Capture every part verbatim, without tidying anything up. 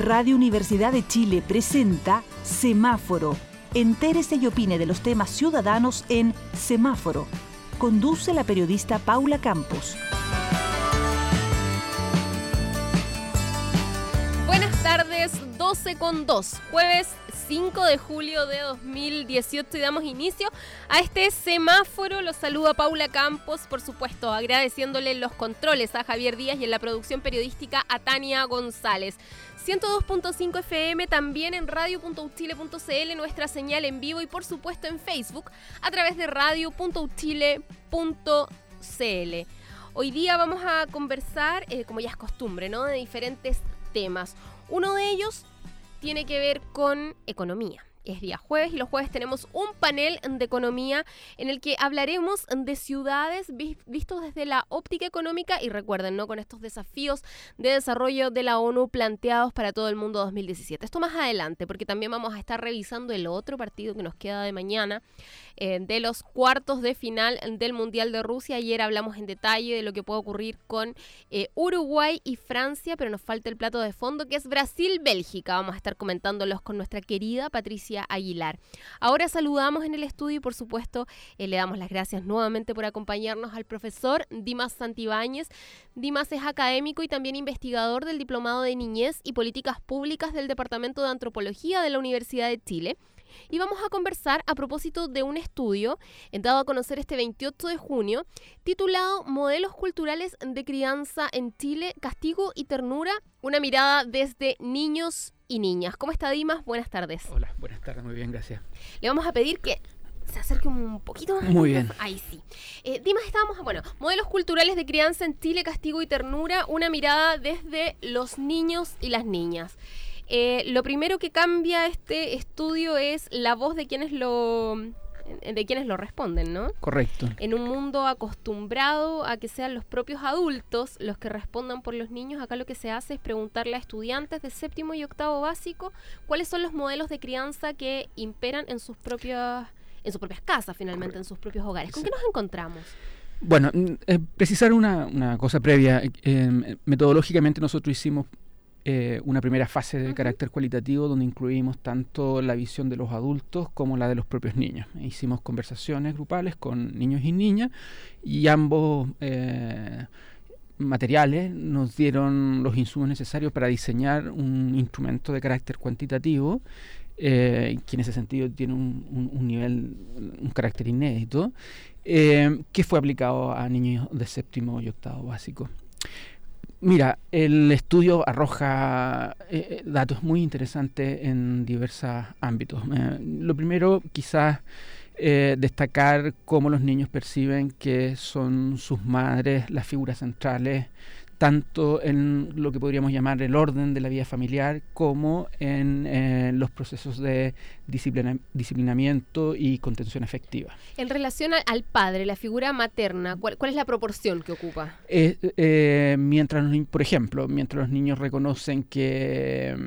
Radio Universidad de Chile presenta Semáforo. Entérese y opine de los temas ciudadanos en Semáforo. Conduce la periodista Paula Campos. Buenas tardes, doce con dos, jueves cinco de julio de dos mil dieciocho, y damos inicio a este semáforo. Los saluda Paula Campos, por supuesto, agradeciéndole los controles a Javier Díaz y en la producción periodística a Tania González. ciento dos punto cinco F M, también en radio punto u chile punto c l, nuestra señal en vivo, y por supuesto en Facebook a través de radio punto u chile punto c l. Hoy día vamos a conversar, eh, como ya es costumbre, ¿no?, de diferentes temas. Uno de ellos tiene que ver con economía. Es día jueves y los jueves tenemos un panel de economía en el que hablaremos de ciudades vistos desde la óptica económica, y recuerden, ¿no?, con estos desafíos de desarrollo de la ONU planteados para todo el mundo dos mil diecisiete. Esto más adelante, porque también vamos a estar revisando el otro partido que nos queda de mañana, eh, de los cuartos de final del Mundial de Rusia. Ayer hablamos en detalle de lo que puede ocurrir con eh, Uruguay y Francia, pero nos falta el plato de fondo, que es Brasil-Bélgica. Vamos a estar comentándolos con nuestra querida Patricia Aguilar. Ahora saludamos en el estudio y por supuesto eh, le damos las gracias nuevamente por acompañarnos al profesor Dimas Santibáñez. Dimas es académico y también investigador del Diplomado de Niñez y Políticas Públicas del Departamento de Antropología de la Universidad de Chile. Y vamos a conversar a propósito de un estudio dado a conocer este veintiocho de junio, titulado Modelos culturales de crianza en Chile, castigo y ternura, una mirada desde niños y niñas. ¿Cómo está, Dimas? Buenas tardes. Hola, buenas tardes, muy bien, gracias. Le vamos a pedir que se acerque un poquito. Muy bien. Ahí sí. Eh, Dimas, estábamos, bueno, modelos culturales de crianza en Chile, castigo y ternura, una mirada desde los niños y las niñas. Eh, lo primero que cambia este estudio es la voz de quienes lo de quienes lo responden, ¿no? Correcto. En un mundo acostumbrado a que sean los propios adultos los que respondan por los niños, acá lo que se hace es preguntarle a estudiantes de séptimo y octavo básico cuáles son los modelos de crianza que imperan en sus propias en sus propias casas, finalmente. Correcto. En sus propios hogares. ¿Con sí. qué nos encontramos? Bueno, eh, precisar una, una cosa previa. Eh, metodológicamente nosotros hicimos Eh, una primera fase de uh-huh. carácter cualitativo donde incluimos tanto la visión de los adultos como la de los propios niños. Hicimos conversaciones grupales con niños y niñas y ambos eh, materiales nos dieron los insumos necesarios para diseñar un instrumento de carácter cuantitativo eh, que en ese sentido tiene un, un, un nivel, un carácter inédito, eh, que fue aplicado a niños de séptimo y octavo básico. Mira, el estudio arroja eh, datos muy interesantes en diversos ámbitos. Eh, lo primero, quizás, eh, destacar cómo los niños perciben que son sus madres las figuras centrales, tanto en lo que podríamos llamar el orden de la vida familiar, como en eh, los procesos de disciplina, disciplinamiento y contención afectiva. En relación a, al padre, la figura materna, ¿cuál, cuál es la proporción que ocupa? Eh, eh, mientras los niños, por ejemplo, mientras los niños reconocen que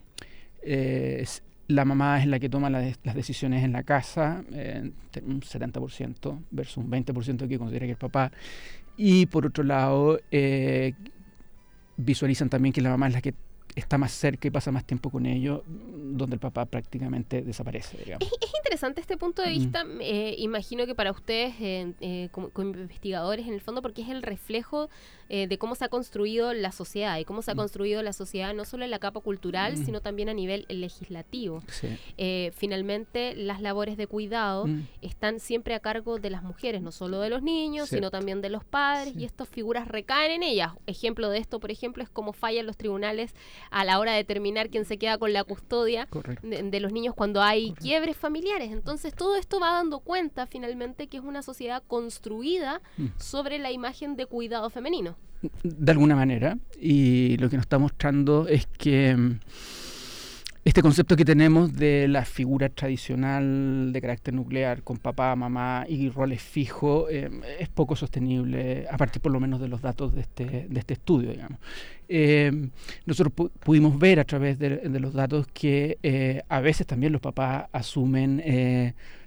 eh, la mamá es la que toma la de, las decisiones en la casa, eh, un setenta por ciento versus un veinte por ciento que considera que el papá. Y por otro lado, eh, visualizan también que la mamá es la que está más cerca y pasa más tiempo con ellos, donde el papá prácticamente desaparece, digamos. Es, es interesante este punto de vista, mm. eh, imagino que para ustedes, eh, eh, como, como investigadores en el fondo, porque es el reflejo eh, de cómo se ha construido la sociedad, y cómo se ha mm. construido la sociedad no solo en la capa cultural, mm. sino también a nivel legislativo. Sí. Eh, finalmente, las labores de cuidado mm. están siempre a cargo de las mujeres, no solo de los niños, Cierto. sino también de los padres, sí. y estas figuras recaen en ellas. Ejemplo de esto, por ejemplo, es cómo fallan los tribunales a la hora de determinar quién se queda con la custodia de, de los niños cuando hay Correcto. quiebres familiares. Entonces todo esto va dando cuenta finalmente que es una sociedad construida mm. sobre la imagen de cuidado femenino. De alguna manera, y lo que nos está mostrando es que este concepto que tenemos de la figura tradicional de carácter nuclear con papá, mamá y roles fijos eh, es poco sostenible, a partir por lo menos de los datos de este, de este estudio, digamos. Eh, nosotros pu- pudimos ver a través de, de los datos que eh, a veces también los papás asumen eh,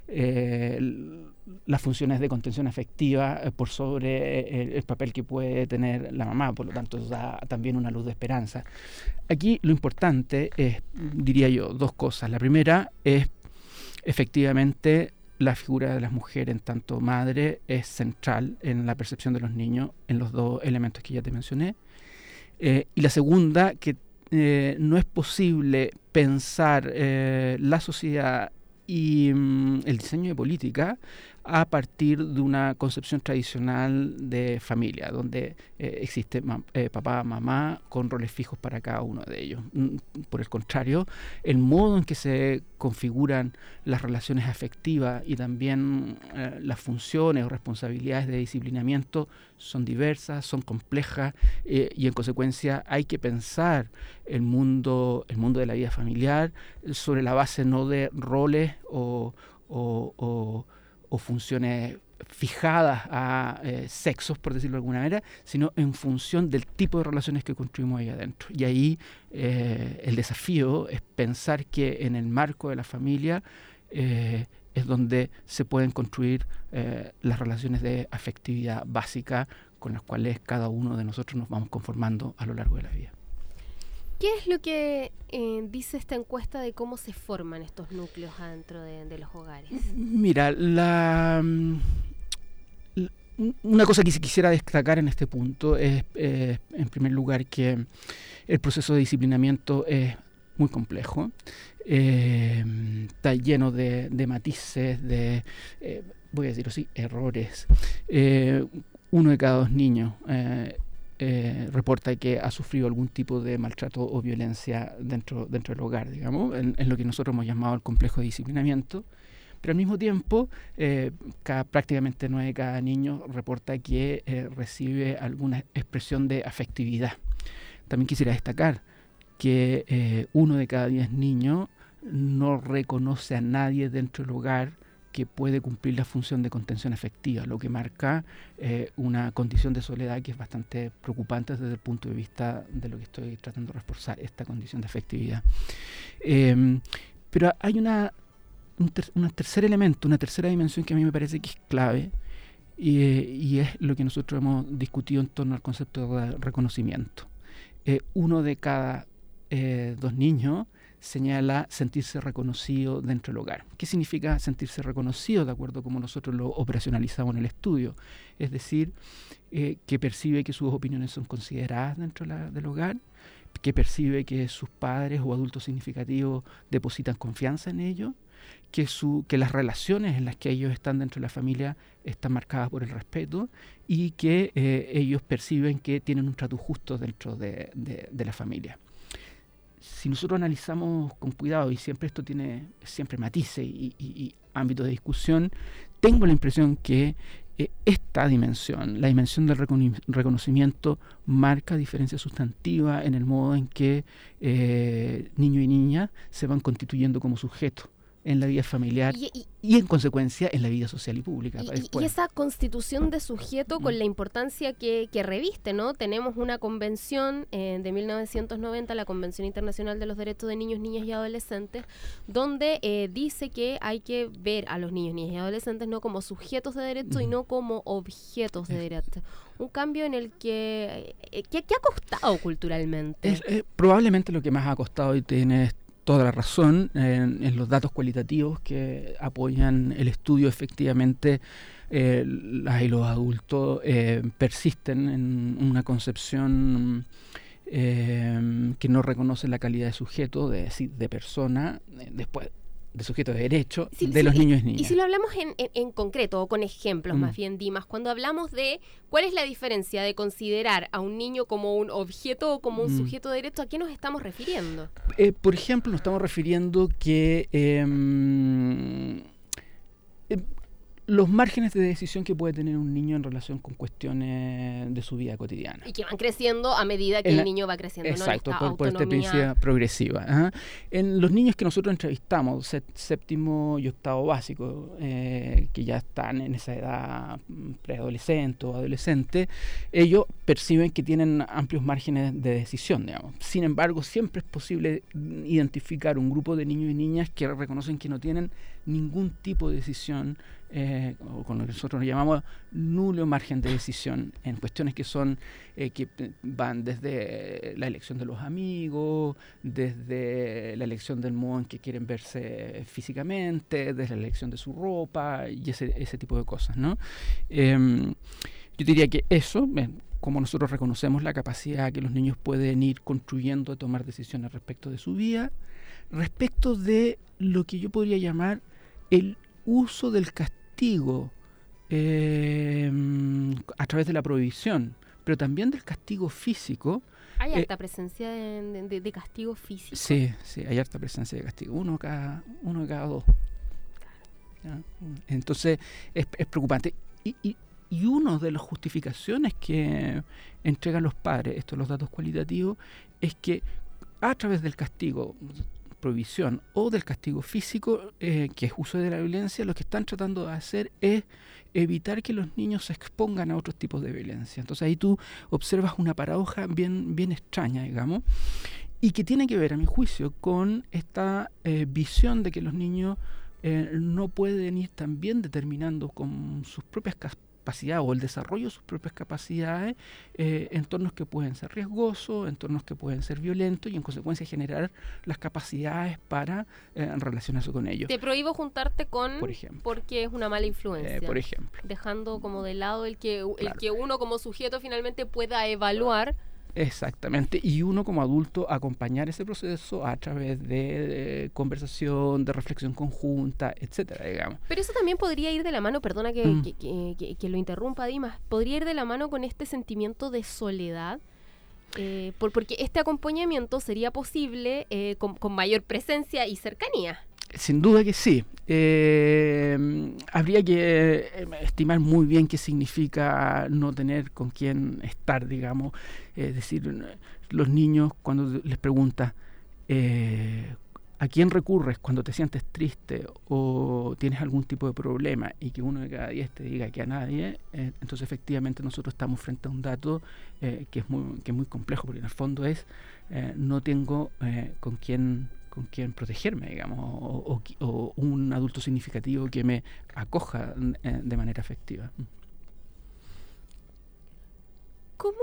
eh, las funciones de contención afectiva eh, por sobre el, el papel que puede tener la mamá, por lo tanto da también una luz de esperanza. Aquí lo importante es, diría yo, dos cosas. La primera es efectivamente la figura de las mujeres en tanto madre es central en la percepción de los niños en los dos elementos que ya te mencioné. Eh, y la segunda, que eh, no es posible pensar eh, la sociedad y mm, el diseño de política a partir de una concepción tradicional de familia, donde eh, existe ma- eh, papá, mamá, con roles fijos para cada uno de ellos. Mm, por el contrario, el modo en que se configuran las relaciones afectivas y también eh, las funciones o responsabilidades de disciplinamiento son diversas, son complejas eh, y en consecuencia hay que pensar el mundo, el mundo de la vida familiar sobre la base no de roles o, o, o o funciones fijadas a eh, sexos, por decirlo de alguna manera, sino en función del tipo de relaciones que construimos ahí adentro. Y ahí eh, el desafío es pensar que en el marco de la familia eh, es donde se pueden construir eh, las relaciones de afectividad básica con las cuales cada uno de nosotros nos vamos conformando a lo largo de la vida. ¿Qué es lo que eh, dice esta encuesta de cómo se forman estos núcleos adentro de, de los hogares? Mira, la, la, una cosa que quisiera destacar en este punto es, eh, en primer lugar, que el proceso de disciplinamiento es muy complejo, eh, está lleno de, de matices, de, eh, voy a decirlo así, errores. Eh, uno de cada dos niños eh, Eh, reporta que ha sufrido algún tipo de maltrato o violencia dentro, dentro del hogar, digamos, en, en lo que nosotros hemos llamado el complejo de disciplinamiento. Pero al mismo tiempo, eh, cada, prácticamente nueve de cada niño reporta que eh, recibe alguna expresión de afectividad. También quisiera destacar que eh, uno de cada diez niños no reconoce a nadie dentro del hogar que puede cumplir la función de contención afectiva, lo que marca eh, una condición de soledad que es bastante preocupante desde el punto de vista de lo que estoy tratando de reforzar, esta condición de afectividad. Eh, pero hay una, un, ter, un tercer elemento, una tercera dimensión que a mí me parece que es clave y, y es lo que nosotros hemos discutido en torno al concepto de reconocimiento. Eh, uno de cada eh, dos niños señala sentirse reconocido dentro del hogar. ¿Qué significa sentirse reconocido de acuerdo a cómo nosotros lo operacionalizamos en el estudio? Es decir, eh, que percibe que sus opiniones son consideradas dentro la, del hogar, que percibe que sus padres o adultos significativos depositan confianza en ellos, que, su, que las relaciones en las que ellos están dentro de la familia están marcadas por el respeto y que eh, ellos perciben que tienen un trato justo dentro de, de, de la familia. Si nosotros analizamos con cuidado, y siempre esto tiene siempre matices y, y, y ámbitos de discusión, tengo la impresión que eh, esta dimensión, la dimensión del recono- reconocimiento, marca diferencia sustantiva en el modo en que eh, niños y niñas se van constituyendo como sujetos en la vida familiar y, y, y en consecuencia en la vida social y pública. Y, y esa constitución de sujeto con mm. la importancia que, que reviste, ¿no? Tenemos una convención eh, de mil novecientos noventa, la Convención Internacional de los Derechos de Niños, Niñas y Adolescentes, donde eh, dice que hay que ver a los niños, niñas y adolescentes no como sujetos de derecho mm. y no como objetos de derecho. Un cambio en el que, eh, que, que ha costado culturalmente. Es, eh, probablemente lo que más ha costado y tiene toda la razón en, en los datos cualitativos que apoyan el estudio. Efectivamente, eh, las y los adultos eh, persisten en una concepción eh, que no reconoce la calidad de sujeto, de, de persona, eh, después de sujeto de derecho, sí, de sí, los niños y niñas. Y si lo hablamos en, en, en concreto, o con ejemplos mm. más bien, Dimas, cuando hablamos de cuál es la diferencia de considerar a un niño como un objeto o como un mm. sujeto de derecho, ¿a qué nos estamos refiriendo? Eh, por ejemplo, nos estamos refiriendo que eh, eh, los márgenes de decisión que puede tener un niño en relación con cuestiones de su vida cotidiana. Y que van creciendo a medida que la, el niño va creciendo. Exacto, ¿no? por, por esta experiencia progresiva. Ajá. En los niños que nosotros entrevistamos, séptimo y octavo básico, eh, que ya están en esa edad preadolescente o adolescente, ellos perciben que tienen amplios márgenes de decisión, digamos. Sin embargo, siempre es posible identificar un grupo de niños y niñas que reconocen que no tienen ningún tipo de decisión, eh, o con lo que nosotros llamamos nulo margen de decisión, en cuestiones que son eh, que van desde la elección de los amigos, desde la elección del modo en que quieren verse físicamente, desde la elección de su ropa y ese, ese tipo de cosas, ¿no? Eh, yo diría que eso, eh, como nosotros reconocemos la capacidad que los niños pueden ir construyendo de tomar decisiones respecto de su vida, respecto de lo que yo podría llamar el uso del castigo eh, a través de la prohibición, pero también del castigo físico. ¿Hay eh, harta presencia de, de, de castigo físico? Sí, sí, hay harta presencia de castigo, uno cada, uno cada dos. ¿Ya? Entonces es, es preocupante. Y, y, y una de las justificaciones que entregan los padres, estos los datos cualitativos, es que a través del castigo, prohibición o del castigo físico, eh, que es uso de la violencia, lo que están tratando de hacer es evitar que los niños se expongan a otros tipos de violencia. Entonces ahí tú observas una paradoja bien, bien extraña, digamos, y que tiene que ver, a mi juicio, con esta eh, visión de que los niños eh, no pueden ir también determinando con sus propias capacidades o el desarrollo de sus propias capacidades, eh, entornos que pueden ser riesgosos, entornos que pueden ser violentos y en consecuencia generar las capacidades para eh, relacionarse con ellos. Te prohíbo juntarte con, por ejemplo, porque es una mala influencia. Eh, por ejemplo. Dejando como de lado el que, el Claro. que uno como sujeto finalmente pueda evaluar. Exactamente, y uno como adulto acompañar ese proceso a través de, de conversación, de reflexión conjunta, etcétera, digamos. Pero eso también podría ir de la mano, perdona que, Mm. que, que, que, que lo interrumpa, Dimas, podría ir de la mano con este sentimiento de soledad, eh, por, porque este acompañamiento sería posible eh, con, con mayor presencia y cercanía. Sin duda que sí. Eh, habría que eh, estimar muy bien qué significa no tener con quién estar, digamos. Es decir, los niños cuando les preguntas eh, ¿a quién recurres cuando te sientes triste o tienes algún tipo de problema? Y que uno de cada diez te diga que a nadie, eh, entonces efectivamente nosotros estamos frente a un dato eh, que es muy, que es muy complejo, porque en el fondo es eh, no tengo eh, con quién con quién protegerme, digamos, o, o, o un adulto significativo que me acoja eh, de manera efectiva. ¿Cómo,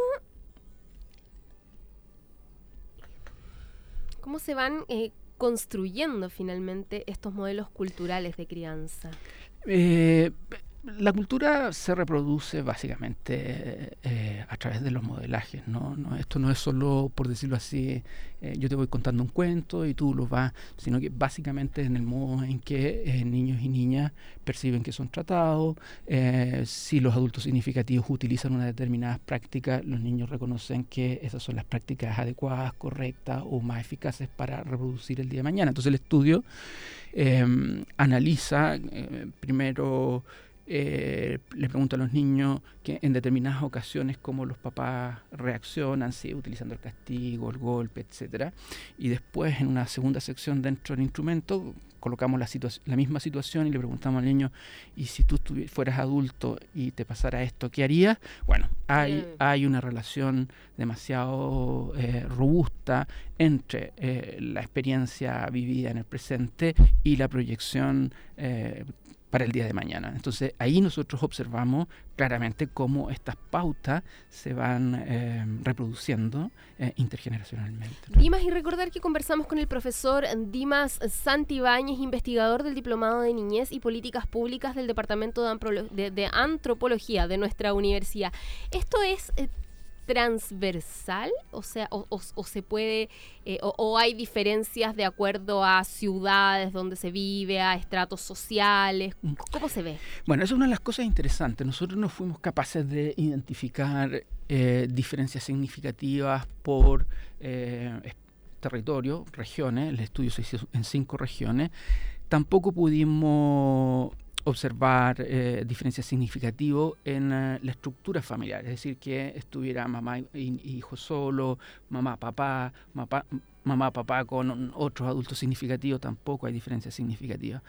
cómo se van eh, construyendo finalmente estos modelos culturales de crianza? Eh, la cultura se reproduce básicamente eh, a través de los modelajes, ¿no? No, esto no es solo, por decirlo así, eh, yo te voy contando un cuento y tú lo vas, sino que básicamente en el modo en que eh, niños y niñas perciben que son tratados, eh, si los adultos significativos utilizan unas determinadas prácticas, los niños reconocen que esas son las prácticas adecuadas, correctas o más eficaces para reproducir el día de mañana. Entonces el estudio eh, analiza eh, primero... Eh, le pregunto a los niños que en determinadas ocasiones cómo los papás reaccionan, si utilizando el castigo, el golpe, etcétera, y después en una segunda sección dentro del instrumento colocamos la, situa- la misma situación y le preguntamos al niño, y si tú fueras adulto y te pasara esto, ¿qué harías? Bueno, hay, Mm. hay una relación demasiado eh, robusta entre eh, la experiencia vivida en el presente y la proyección eh, para el día de mañana. Entonces ahí nosotros observamos claramente cómo estas pautas se van eh, reproduciendo eh, intergeneracionalmente, ¿no? Dimas, y recordar que conversamos con el profesor Dimas Santibáñez, investigador del Diplomado de Niñez y Políticas Públicas del Departamento de, Amprolo- de, de Antropología de nuestra universidad. ¿Esto es eh, transversal? O sea, o, o, o se puede, eh, o, o hay diferencias de acuerdo a ciudades donde se vive, a estratos sociales. Mm. ¿Cómo se ve? Bueno, esa es una de las cosas interesantes. Nosotros no fuimos capaces de identificar eh, diferencias significativas por eh, territorio, regiones. El estudio se hizo en cinco regiones. Tampoco pudimos observar eh, diferencias significativas en uh, la estructura familiar, es decir, que estuviera mamá y, y hijo solo, mamá, papá, papá, mamá, papá con otros adultos significativos, tampoco hay diferencias significativas.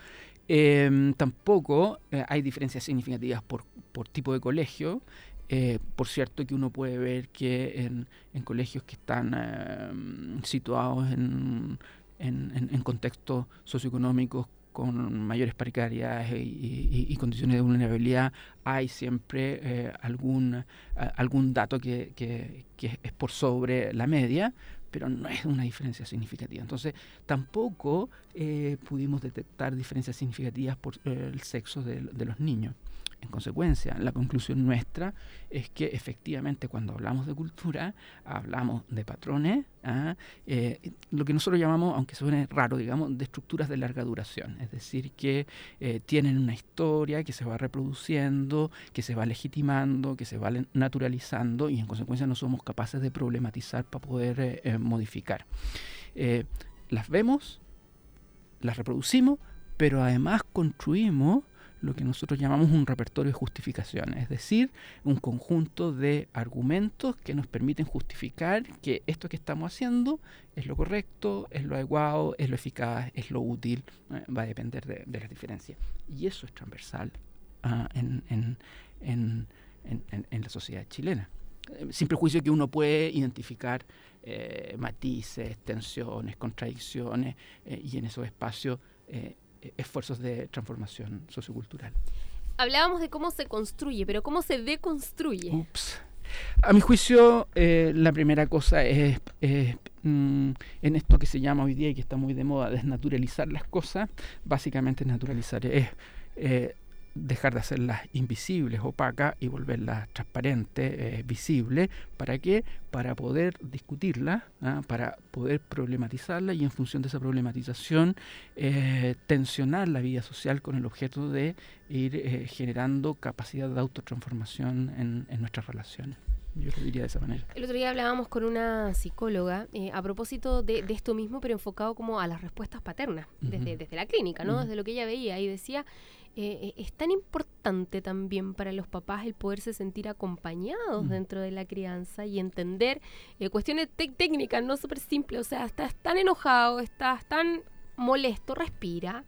Eh, tampoco eh, hay diferencias significativas por, por tipo de colegio. Eh, por cierto que uno puede ver que en, en colegios que están eh, situados en, en, en, en contextos socioeconómicos con mayores precariedades y, y, y condiciones de vulnerabilidad, hay siempre eh, algún, a, algún dato que, que, que es por sobre la media, pero no es una diferencia significativa. Entonces, tampoco eh, pudimos detectar diferencias significativas por eh, el sexo de, de los niños. En consecuencia, la conclusión nuestra es que efectivamente cuando hablamos de cultura, hablamos de patrones, ¿ah? eh, lo que nosotros llamamos, aunque suene raro, digamos, de estructuras de larga duración. Es decir, que eh, tienen una historia que se va reproduciendo, que se va legitimando, que se va naturalizando y en consecuencia no somos capaces de problematizar para poder eh, eh, modificar. Eh, las vemos, las reproducimos, pero además construimos lo que nosotros llamamos un repertorio de justificaciones, es decir, un conjunto de argumentos que nos permiten justificar que esto que estamos haciendo es lo correcto, es lo adecuado, es lo eficaz, es lo útil, eh, va a depender de, de las diferencias. Y eso es transversal uh, en, en, en, en, en la sociedad chilena. Sin prejuicio que uno puede identificar eh, matices, tensiones, contradicciones, eh, y en esos espacios eh, esfuerzos de transformación sociocultural. Hablábamos de cómo se construye, pero ¿cómo se deconstruye? Ups. A mi juicio, eh, la primera cosa es, es mm, en esto que se llama hoy día y que está muy de moda, desnaturalizar las cosas. Básicamente naturalizar es eh, dejar de hacerlas invisibles, opacas y volverlas transparentes, eh, visibles. ¿Para qué? Para poder discutirlas, ¿ah? Para poder problematizarlas y en función de esa problematización eh, tensionar la vida social con el objeto de ir eh, generando capacidad de autotransformación en, en nuestras relaciones. Yo lo diría de esa manera. El otro día hablábamos con una psicóloga eh, a propósito de, de esto mismo, pero enfocado como a las respuestas paternas, uh-huh. desde, desde la clínica, ¿no? Uh-huh. Desde lo que ella veía y decía, eh, es tan importante también para los papás el poderse sentir acompañados uh-huh. dentro de la crianza y entender eh, cuestiones te- técnicas, no súper simples, o sea, estás tan enojado, estás tan molesto, respira,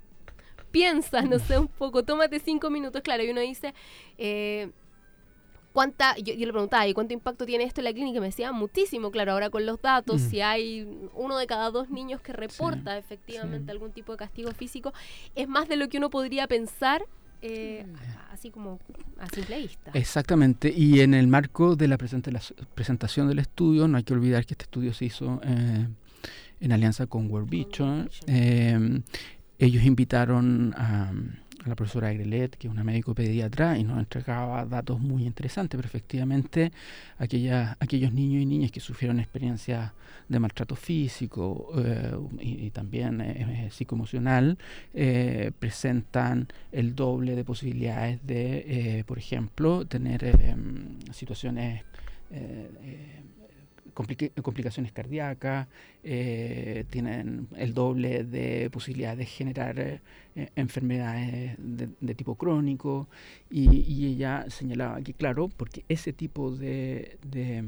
piensa, no sé, un poco, tómate cinco minutos, claro, y uno dice... Eh, ¿Cuánta, yo, yo le preguntaba, ¿y cuánto impacto tiene esto en la clínica? Y me decía, muchísimo, claro, ahora con los datos, mm. si hay uno de cada dos niños que reporta sí, efectivamente sí. algún tipo de castigo físico, es más de lo que uno podría pensar, eh, así como a simple vista. Exactamente, y en el marco de la, present- la presentación del estudio, no hay que olvidar que este estudio se hizo eh, en alianza con World Vision. Eh, ellos invitaron a... a la profesora Grelet, que es una médico pediatra, y nos entregaba datos muy interesantes, pero efectivamente aquella, aquellos niños y niñas que sufrieron experiencias de maltrato físico eh, y, y también eh, psicoemocional eh, presentan el doble de posibilidades de, eh, por ejemplo, tener eh, situaciones eh, eh, Complica- complicaciones cardíacas, eh, tienen el doble de posibilidades de generar eh, enfermedades de, de tipo crónico y, y ella señalaba que claro, porque ese tipo de, de,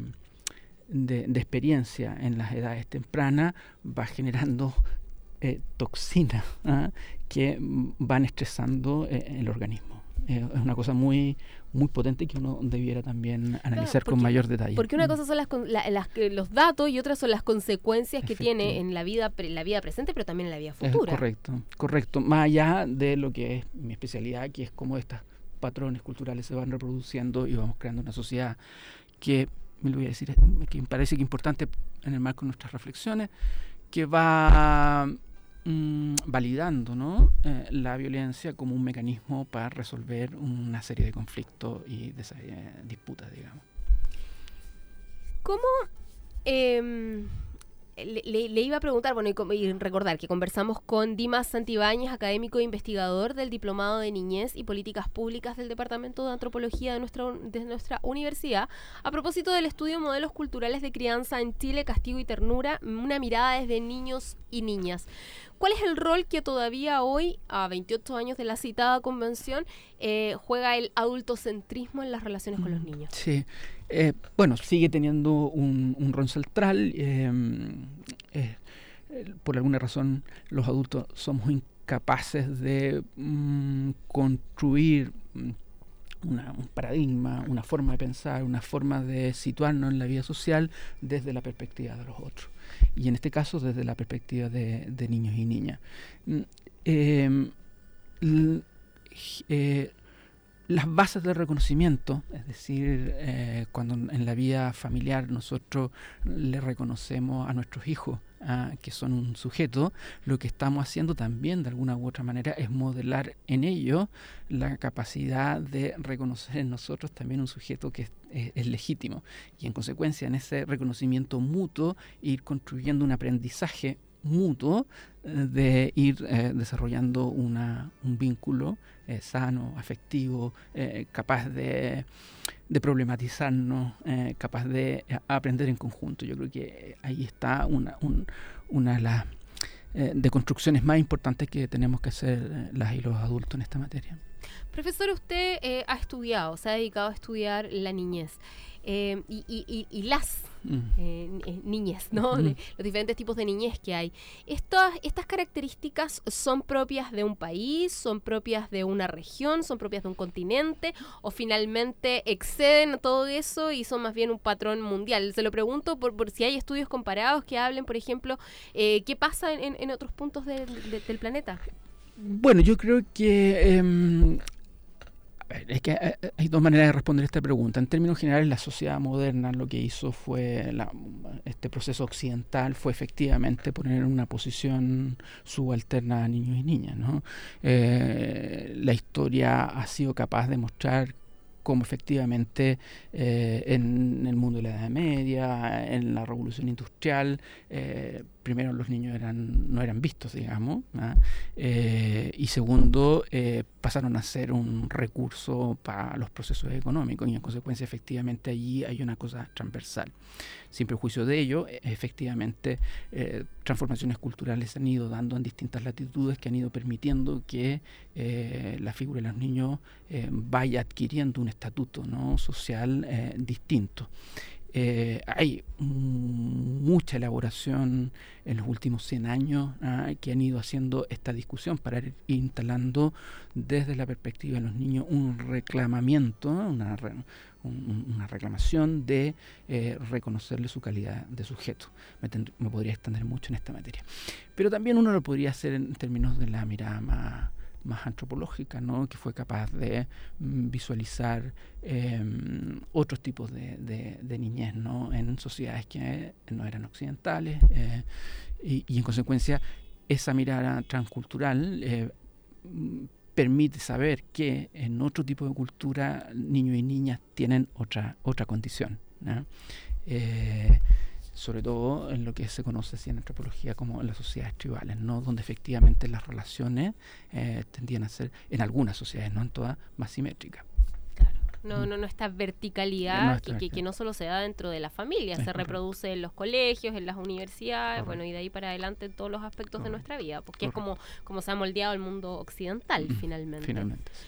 de, de experiencia en las edades tempranas va generando eh, toxinas ¿eh? que van estresando eh, el organismo. Eh, es una cosa muy muy potente que uno debiera también analizar claro, porque, con mayor detalle. Porque una cosa son las, la, las, los datos y otras son las consecuencias que tiene en la vida pre, la vida presente, pero también en la vida futura. Es correcto, correcto. Más allá de lo que es mi especialidad, que es cómo estos patrones culturales se van reproduciendo y vamos creando una sociedad que, me lo voy a decir, que me parece que es importante en el marco de nuestras reflexiones, que va... Mm, validando ¿no? eh, la violencia como un mecanismo para resolver una serie de conflictos y de eh, disputas, digamos. ¿Cómo eh, le, le, le iba a preguntar, bueno, y, y recordar que conversamos con Dimas Santibáñez, académico e investigador del Diplomado de Niñez y Políticas Públicas del Departamento de Antropología de nuestra, de nuestra universidad, a propósito del estudio Modelos Culturales de Crianza en Chile, Castigo y Ternura, una mirada desde niños y niñas. ¿Cuál es el rol que todavía hoy, a veintiocho años de la citada convención, eh, juega el adultocentrismo en las relaciones con los niños? Sí, eh, bueno, sigue teniendo un, un rol central. Eh, eh, por alguna razón, los adultos somos incapaces de mm, construir Una, un paradigma, una forma de pensar, una forma de situarnos en la vida social desde la perspectiva de los otros. Y en este caso, desde la perspectiva de, de niños y niñas. Eh, l, eh, las bases del reconocimiento, es decir, eh, cuando en la vida familiar nosotros le reconocemos a nuestros hijos Uh, que son un sujeto, lo que estamos haciendo también de alguna u otra manera es modelar en ellos la capacidad de reconocer en nosotros también un sujeto que es, es, es legítimo, y en consecuencia en ese reconocimiento mutuo ir construyendo un aprendizaje mutuo eh, de ir eh, desarrollando una, un vínculo eh, sano, afectivo, eh, capaz de de problematizarnos, eh, capaz de aprender en conjunto. Yo creo que ahí está una, un, una de las eh, de construcciones más importantes que tenemos que hacer eh, las y los adultos en esta materia. Profesor, usted eh, ha estudiado, se ha dedicado a estudiar la niñez eh, y, y, y las mm. eh, niñez, ¿no? Mm. De los diferentes tipos de niñez que hay. Estas, estas características son propias de un país, son propias de una región, son propias de un continente, o finalmente exceden todo eso y son más bien un patrón mundial. Se lo pregunto por, por si hay estudios comparados que hablen, por ejemplo, eh, qué pasa en, en otros puntos de, de, del planeta. Bueno, yo creo que eh, a ver, es que hay dos maneras de responder esta pregunta. En términos generales, la sociedad moderna lo que hizo fue, la, este proceso occidental fue efectivamente poner en una posición subalterna a niños y niñas, ¿no? Eh, la historia ha sido capaz de mostrar cómo efectivamente eh, en el mundo de la Edad Media, en la Revolución Industrial, eh, primero los niños eran no eran vistos, digamos, ¿no? eh, y segundo, eh, pasaron a ser un recurso para los procesos económicos, y en consecuencia efectivamente allí hay una cosa transversal. Sin prejuicio de ello, efectivamente eh, transformaciones culturales se han ido dando en distintas latitudes que han ido permitiendo que eh, la figura de los niños eh, vaya adquiriendo un estatuto, ¿no?, social eh, distinto. Eh, hay mucha elaboración en los últimos cien años ¿ah? que han ido haciendo esta discusión para ir instalando desde la perspectiva de los niños un reclamamiento, una, re, un, una reclamación de eh, reconocerle su calidad de sujeto. Me, tend, me podría extender mucho en esta materia. Pero también uno lo podría hacer en términos de la mirada más más antropológica, ¿no?, que fue capaz de mm, visualizar eh, otros tipos de, de, de niñez, ¿no?, en sociedades que no eran occidentales eh, y, y en consecuencia esa mirada transcultural eh, permite saber que en otro tipo de cultura niños y niñas tienen otra otra condición, ¿no? Eh, sobre todo en lo que se conoce así en antropología como en las sociedades tribales, ¿no?, donde efectivamente las relaciones eh, tendían a ser, en algunas sociedades, no en todas, más simétricas. Claro, no, no, no esta verticalidad no, que, que, que no solo se da dentro de la familia, es se correcto. Reproduce en los colegios, en las universidades, correcto. Bueno, y de ahí para adelante en todos los aspectos correcto. De nuestra vida, porque correcto. Es como, como se ha moldeado el mundo occidental, mm, finalmente. Finalmente, sí.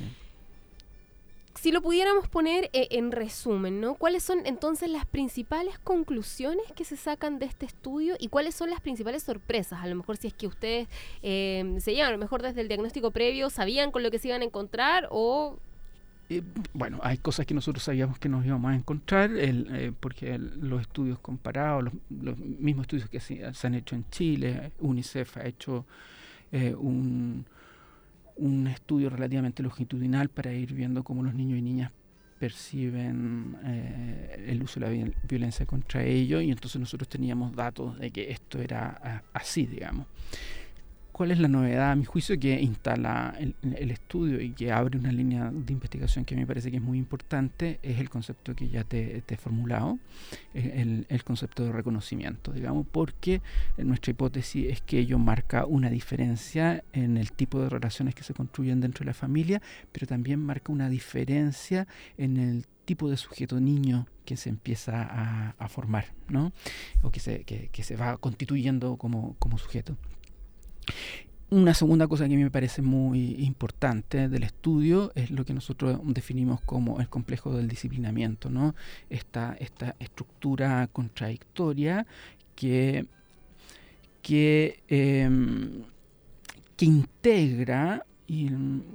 Si lo pudiéramos poner eh, en resumen, ¿no?, ¿cuáles son entonces las principales conclusiones que se sacan de este estudio y cuáles son las principales sorpresas? A lo mejor si es que ustedes eh, se llevan, a lo mejor desde el diagnóstico previo, ¿sabían con lo que se iban a encontrar o...? Eh, bueno, hay cosas que nosotros sabíamos que nos íbamos a encontrar, el, eh, porque el, los estudios comparados, los, los mismos estudios que se, se han hecho en Chile, UNICEF ha hecho eh, un... un estudio relativamente longitudinal para ir viendo cómo los niños y niñas perciben eh, el uso de la vi- violencia contra ellos, y entonces nosotros teníamos datos de que esto era a, así, digamos. ¿Cuál es la novedad, a mi juicio, que instala el, el estudio y que abre una línea de investigación que me parece que es muy importante? Es el concepto que ya te, te he formulado, el, el concepto de reconocimiento, digamos, porque nuestra hipótesis es que ello marca una diferencia en el tipo de relaciones que se construyen dentro de la familia, pero también marca una diferencia en el tipo de sujeto niño que se empieza a, a formar, ¿no?, o que se, que, que se va constituyendo como, como sujeto. Una segunda cosa que a mí me parece muy importante del estudio es lo que nosotros definimos como el complejo del disciplinamiento, ¿no? Esta, esta estructura contradictoria que, que, eh, que integra y,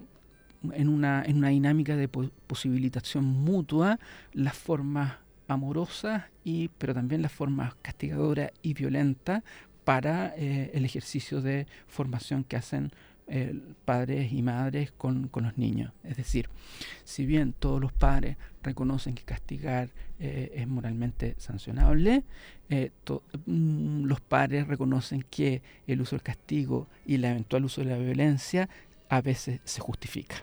en, una, en una dinámica de po- posibilitación mutua las formas amorosas, y, pero también las formas castigadoras y violentas para eh, el ejercicio de formación que hacen eh, padres y madres con, con los niños. Es decir, si bien todos los padres reconocen que castigar eh, es moralmente sancionable, eh, to- mm, los padres reconocen que el uso del castigo y el eventual uso de la violencia a veces se justifica.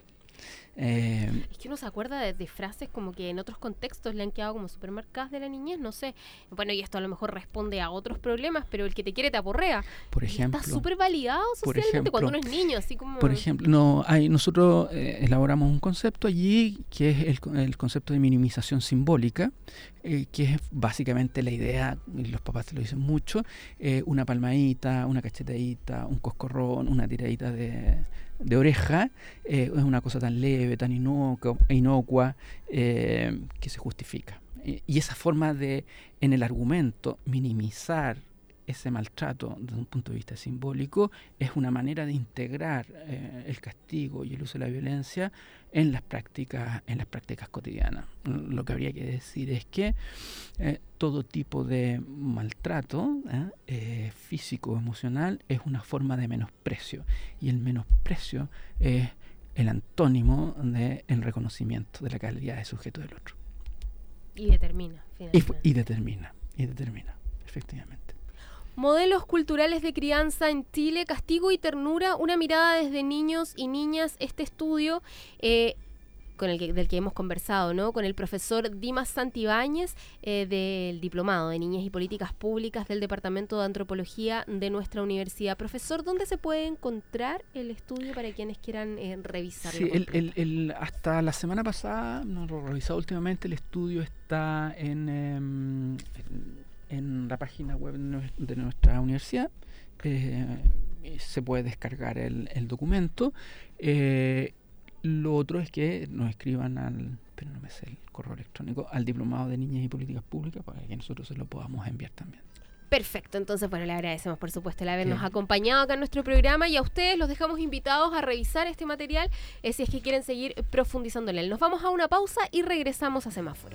Eh, Es que uno se acuerda de, de frases como que en otros contextos le han quedado como súper marcadas de la niñez, no sé. Bueno, y esto a lo mejor responde a otros problemas, pero el que te quiere te aporrea. por Y ejemplo, está súper validado por socialmente ejemplo, cuando uno es niño, así como... Por ejemplo, no hay nosotros eh, elaboramos un concepto allí que es el, el concepto de minimización simbólica, eh, que es básicamente la idea, y los papás te lo dicen mucho, eh, una palmadita, una cachetadita, un coscorrón, una tiradita de, de oreja, eh, es una cosa tan leve, tan inocua, inocua eh, que se justifica. Y, y esa forma de, en el argumento, minimizar ese maltrato desde un punto de vista simbólico es una manera de integrar eh, el castigo y el uso de la violencia en las prácticas en las prácticas cotidianas. Lo que habría que decir es que eh, todo tipo de maltrato eh, eh, físico o emocional es una forma de menosprecio, y el menosprecio es el antónimo del reconocimiento de la calidad de sujeto del otro. Y determina, Y, finalmente. y determina, y determina, efectivamente. Modelos culturales de crianza en Chile, castigo y ternura, una mirada desde niños y niñas. Este estudio eh, con el que, del que hemos conversado, ¿no? Con el profesor Dimas Santibáñez, eh, del Diplomado de Niñez y Políticas Públicas del Departamento de Antropología de nuestra universidad. Profesor, ¿dónde se puede encontrar el estudio para quienes quieran eh, revisarlo? Sí, el, el, el, hasta la semana pasada, no lo he revisado últimamente, el estudio está en... Eh, en en la página web de nuestra universidad. Eh, se puede descargar el, el documento. Eh, lo otro es que nos escriban al, pero no me sé el correo electrónico, al Diplomado de Niñez y Políticas Públicas, para que nosotros se lo podamos enviar también. Perfecto, entonces bueno, le agradecemos por supuesto el habernos Bien. acompañado acá en nuestro programa, y a ustedes los dejamos invitados a revisar este material eh, si es que quieren seguir profundizando en él. Nos vamos a una pausa y regresamos a Semáforo.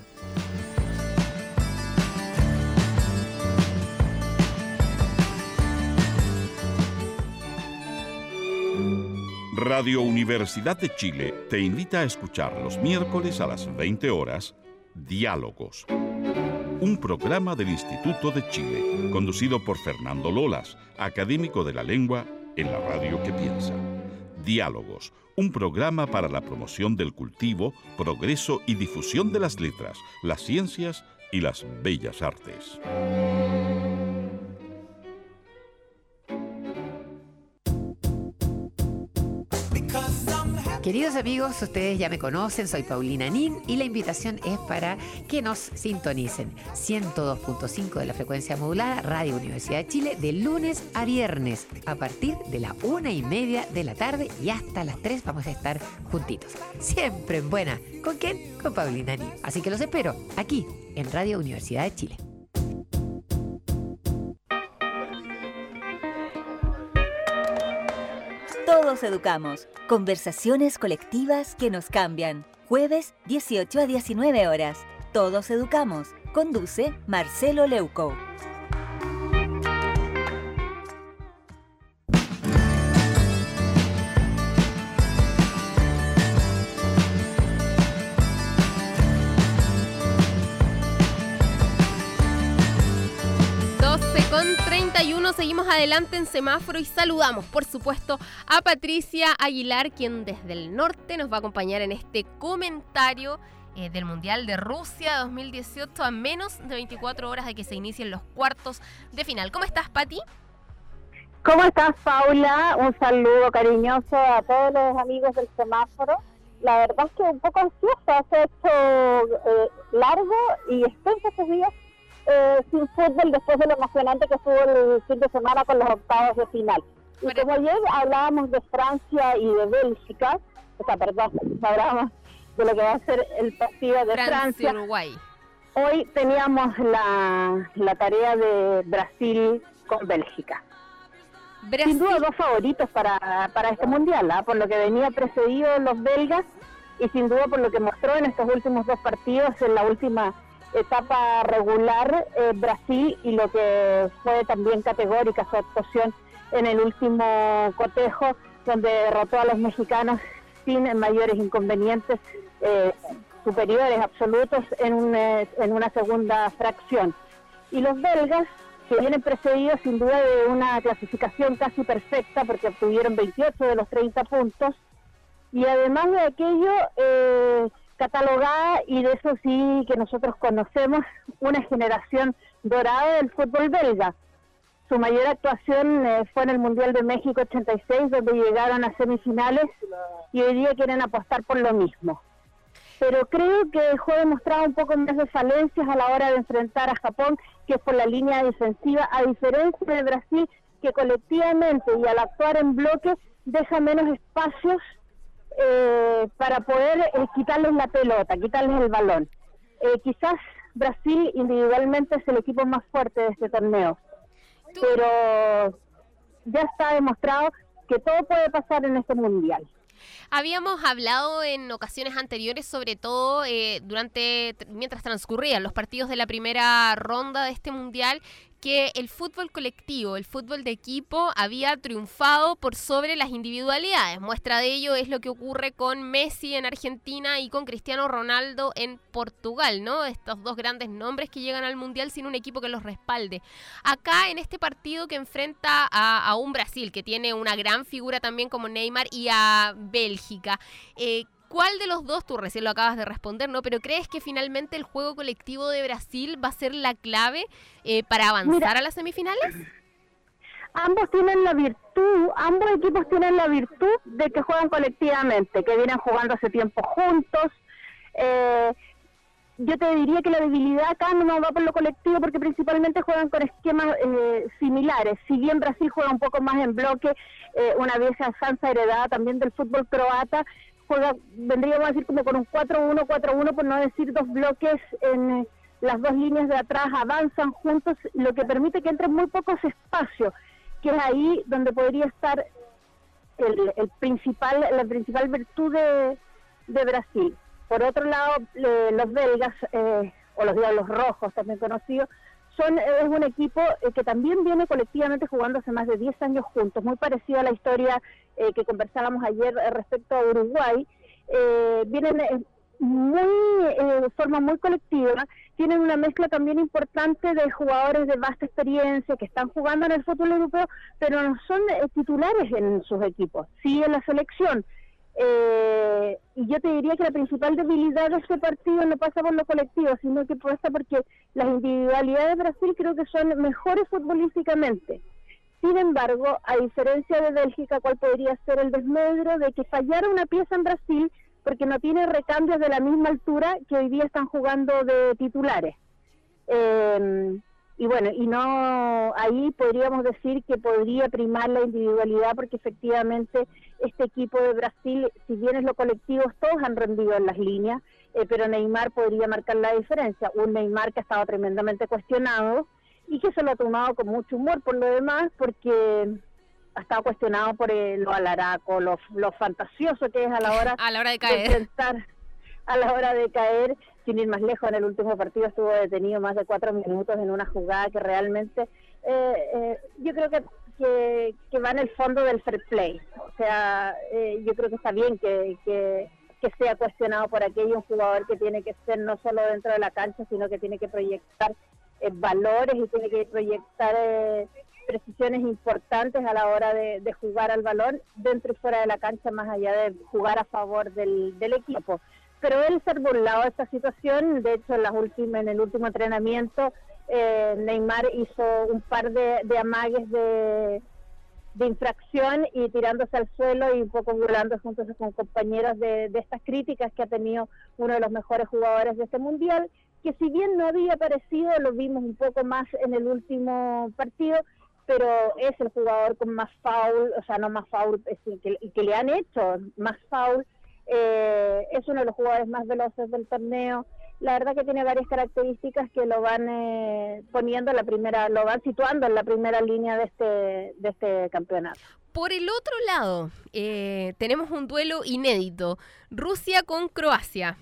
Radio Universidad de Chile te invita a escuchar los miércoles a las veinte horas Diálogos, un programa del Instituto de Chile, conducido por Fernando Lolas, académico de la lengua en la radio que piensa. Diálogos, un programa para la promoción del cultivo, progreso y difusión de las letras, las ciencias y las bellas artes. Queridos amigos, ustedes ya me conocen, soy Paulina Nin y la invitación es para que nos sintonicen ciento dos punto cinco de la frecuencia modulada Radio Universidad de Chile de lunes a viernes a partir de la una y media de la tarde y hasta las tres vamos a estar juntitos. Siempre en buena. ¿Con quién? Con Paulina Nin. Así que los espero aquí en Radio Universidad de Chile. Todos educamos. Conversaciones colectivas que nos cambian. Jueves, dieciocho a diecinueve horas. Todos educamos. Conduce Marcelo Leuco. Con treinta y uno seguimos adelante en Semáforo y saludamos, por supuesto, a Patricia Aguilar, quien desde el norte nos va a acompañar en este comentario eh, del Mundial de Rusia dos mil dieciocho a menos de veinticuatro horas de que se inicien los cuartos de final. ¿Cómo estás, Pati? ¿Cómo estás, Paula? Un saludo cariñoso a todos los amigos del Semáforo. La verdad es que un poco ansiosa, se ha hecho eh, largo y extenso estos días. Eh, sin fútbol después de lo emocionante que estuvo el fin de semana con los octavos de final. Y como ayer hablábamos de Francia y de Bélgica, o sea, perdón, hablábamos de lo que va a ser el partido de Francia, Uruguay. Hoy teníamos la, la tarea de Brasil con Bélgica. Brasil. Sin duda dos favoritos para, para este mundial, ¿eh? Por lo que venía precedido los belgas y sin duda por lo que mostró en estos últimos dos partidos, en la última etapa regular, eh, Brasil, y lo que fue también categórica su actuación en el último cotejo, donde derrotó a los mexicanos sin mayores inconvenientes, eh, superiores absolutos en, un, eh, en una segunda fracción. Y los belgas, que vienen precedidos sin duda de una clasificación casi perfecta, porque obtuvieron veintiocho de los treinta puntos, y además de aquello, eh, catalogada, y de eso sí que nosotros conocemos, una generación dorada del fútbol belga. Su mayor actuación eh, fue en el Mundial de México ochenta y seis, donde llegaron a semifinales, y hoy día quieren apostar por lo mismo. Pero creo que dejó demostrado un poco más de falencias a la hora de enfrentar a Japón, que es por la línea defensiva, a diferencia de Brasil, que colectivamente y al actuar en bloque deja menos espacios eh, para poder eh, quitarles la pelota, quitarles el balón. Eh, quizás Brasil individualmente es el equipo más fuerte de este torneo, pero ya está demostrado que todo puede pasar en este mundial. Habíamos hablado en ocasiones anteriores, sobre todo eh, durante mientras transcurrían los partidos de la primera ronda de este mundial, que el fútbol colectivo, el fútbol de equipo había triunfado por sobre las individualidades. Muestra de ello es lo que ocurre con Messi en Argentina y con Cristiano Ronaldo en Portugal, ¿no? Estos dos grandes nombres que llegan al mundial sin un equipo que los respalde. Acá en este partido que enfrenta a, a un Brasil que tiene una gran figura también como Neymar, y a Bélgica, eh, ¿cuál de los dos, tú recién lo acabas de responder, ¿no? Pero crees que finalmente el juego colectivo de Brasil va a ser la clave eh, para avanzar Mira, a las semifinales? Ambos tienen la virtud, ambos equipos tienen la virtud de que juegan colectivamente, que vienen jugando hace tiempo juntos. Eh, yo te diría que la debilidad acá no va por lo colectivo, porque principalmente juegan con esquemas eh, similares. Si bien Brasil juega un poco más en bloque, eh, una vieja usanza heredada también del fútbol croata, juega, vendríamos a decir como con un cuatro uno cuatro uno, por no decir dos bloques en eh, las dos líneas de atrás, avanzan juntos, lo que permite que entren muy pocos espacios, que es ahí donde podría estar el, el principal, la principal virtud de, de Brasil. Por otro lado, eh, los belgas, eh, o los Diablos Rojos también conocidos, son es un equipo eh, que también viene colectivamente jugando hace más de diez años juntos, muy parecido a la historia eh, que conversábamos ayer eh, respecto a Uruguay. Eh, vienen eh, muy eh, de forma muy colectiva, tienen una mezcla también importante de jugadores de vasta experiencia que están jugando en el fútbol europeo, pero no son eh, titulares en sus equipos, sí en la selección. Eh, y yo te diría que la principal debilidad de este partido no pasa por lo colectivo, sino que pasa porque las individualidades de Brasil creo que son mejores futbolísticamente. Sin embargo, a diferencia de Bélgica, ¿cuál podría ser el desmedro de que fallara una pieza en Brasil porque no tiene recambios de la misma altura que hoy día están jugando de titulares? Eh, y bueno, y no, ahí podríamos decir que podría primar la individualidad, porque efectivamente este equipo de Brasil, si bien es lo colectivo, todos han rendido en las líneas, eh, pero Neymar podría marcar la diferencia. Un Neymar que ha estado tremendamente cuestionado y que se lo ha tomado con mucho humor por lo demás, porque ha estado cuestionado por eh, lo alaraco, lo, lo fantasioso que es a la hora, a la hora de caer. De enfrentar, a la hora de caer. Sin ir más lejos, en el último partido estuvo detenido más de cuatro minutos en una jugada que realmente eh, eh, yo creo que, que, que va en el fondo del fair play. O sea, eh, yo creo que está bien que, que, que sea cuestionado por aquello, un jugador que tiene que ser no solo dentro de la cancha, sino que tiene que proyectar eh, valores y tiene que proyectar eh, precisiones importantes a la hora de, de jugar al balón dentro y fuera de la cancha, más allá de jugar a favor del, del equipo. Pero él ser burlado de esta situación, de hecho en, las últimas, en el último entrenamiento eh, Neymar hizo un par de, de amagues de, de infracción y tirándose al suelo y un poco burlando juntos con compañeros de, de estas críticas que ha tenido uno de los mejores jugadores de este mundial, que si bien no había aparecido, lo vimos un poco más en el último partido, pero es el jugador con más foul, o sea, no más foul, es el que, el que le han hecho más foul, eh, es uno de los jugadores más veloces del torneo. La verdad que tiene varias características que lo van eh, poniendo en la primera, lo van situando en la primera línea de este, de este campeonato. Por el otro lado, eh, tenemos un duelo inédito, Rusia con Croacia.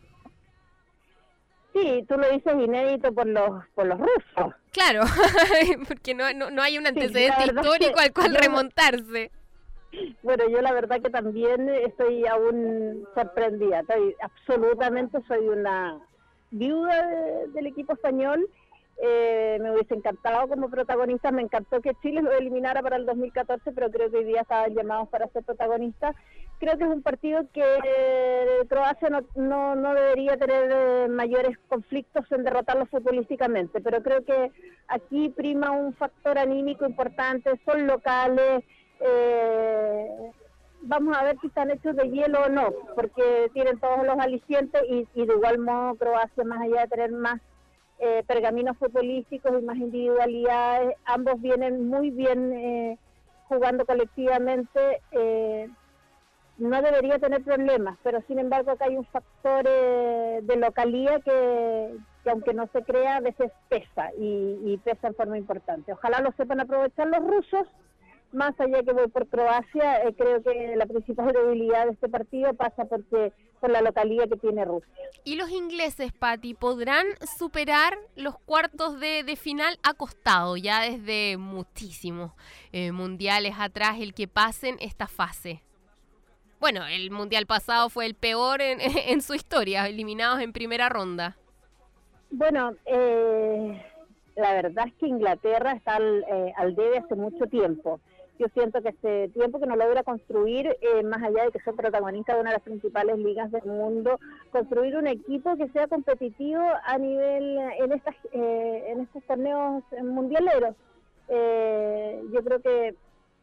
Sí, tú lo dices inédito por los por los rusos. Claro, porque no, no, no hay un antecedente sí, histórico al cual yo, remontarse. Bueno, yo la verdad que también estoy aún sorprendida. Estoy, absolutamente soy una viuda de, del equipo español. Eh, me hubiese encantado como protagonista, me encantó que Chile lo eliminara para el dos mil catorce, pero creo que hoy día estaban llamados para ser protagonistas. Creo que es un partido que eh, Croacia no, no, no debería tener eh, mayores conflictos en derrotarlo futbolísticamente, pero creo que aquí prima un factor anímico importante, son locales, eh, vamos a ver si están hechos de hielo o no, porque tienen todos los alicientes y, y de igual modo Croacia, más allá de tener más Eh, pergaminos futbolísticos y más individualidades, ambos vienen muy bien eh, jugando colectivamente, eh, no debería tener problemas, pero sin embargo acá hay un factor eh, de localía que, que aunque no se crea a veces pesa y, y pesa en forma importante. Ojalá lo sepan aprovechar los rusos. Más allá que voy por Croacia, eh, creo que la principal debilidad de este partido pasa porque por la localidad que tiene Rusia. ¿Y los ingleses, Pati, podrán superar los cuartos de, de final? Ha costado ya desde muchísimos eh, mundiales atrás el que pasen esta fase. Bueno, el mundial pasado fue el peor en, en su historia, eliminados en primera ronda. Bueno, eh, la verdad es que Inglaterra está al, eh, al debe hace mucho tiempo. Yo siento que este tiempo que no logra construir, eh, más allá de que son protagonistas de una de las principales ligas del mundo, construir un equipo que sea competitivo a nivel en estas eh, en estos torneos mundialeros. Eh, yo creo que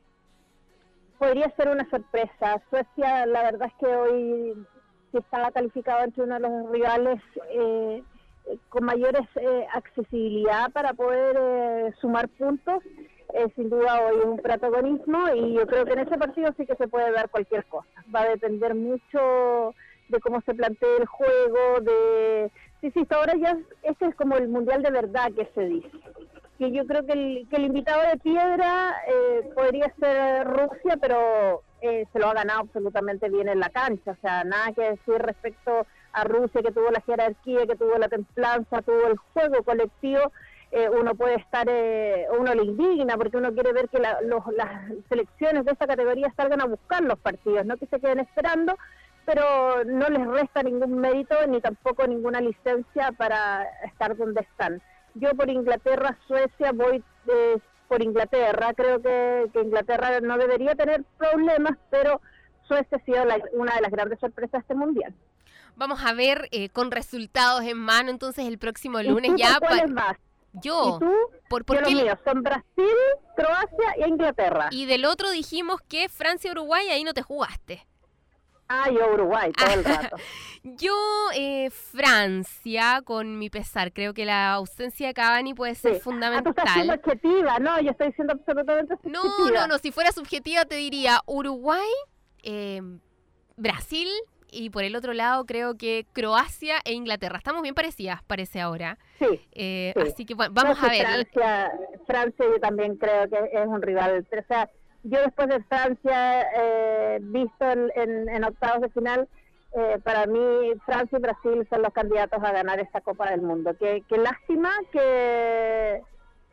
podría ser una sorpresa. Suecia, la verdad es que hoy sí está calificado entre uno de los rivales eh, con mayores eh, accesibilidad para poder eh, sumar puntos. Eh, sin duda hoy es un protagonismo y yo creo que en ese partido sí que se puede dar cualquier cosa. Va a depender mucho de cómo se plantee el juego, de... Sí, sí, ahora ya este es como el mundial de verdad que se dice. Que yo creo que el, que el invitado de piedra eh, podría ser Rusia, pero eh, se lo ha ganado absolutamente bien en la cancha. O sea, nada que decir respecto a Rusia, que tuvo la jerarquía, que tuvo la templanza, tuvo el juego colectivo. Eh, uno puede estar, eh, uno le indigna porque uno quiere ver que la, los, las selecciones de esta categoría salgan a buscar los partidos, no que se queden esperando, pero no les resta ningún mérito ni tampoco ninguna licencia para estar donde están. Yo por Inglaterra, Suecia, voy eh, por Inglaterra, creo que, que Inglaterra no debería tener problemas, pero Suecia ha sido la, una de las grandes sorpresas de este mundial. Vamos a ver eh, con resultados en mano entonces el próximo lunes. ¿Y tú ya por cuáles pa- vas? Yo, ¿Y tú? por, por Yo qué los el- míos son Brasil, Croacia e Inglaterra. y del otro dijimos que Francia-Uruguay, ahí no te jugaste. Ah, yo Uruguay, todo el rato. Yo, eh, Francia, con mi pesar, creo que la ausencia de Cavani puede ser Sí. Ah, tú estás siendo fundamental. objetiva, no, yo estoy siendo absolutamente No, subjetiva. no, no, si fuera subjetiva te diría Uruguay, eh, Brasil y por el otro lado creo que Croacia e Inglaterra. Estamos bien parecidas, parece ahora. Sí. Eh, Sí. Así que bueno, vamos No, a sí, ver. Francia, Francia yo también creo que es un rival. O sea, yo después de Francia, eh, visto en, en, en octavos de final, eh, para mí Francia y Brasil son los candidatos a ganar esta Copa del Mundo. Qué, qué lástima que,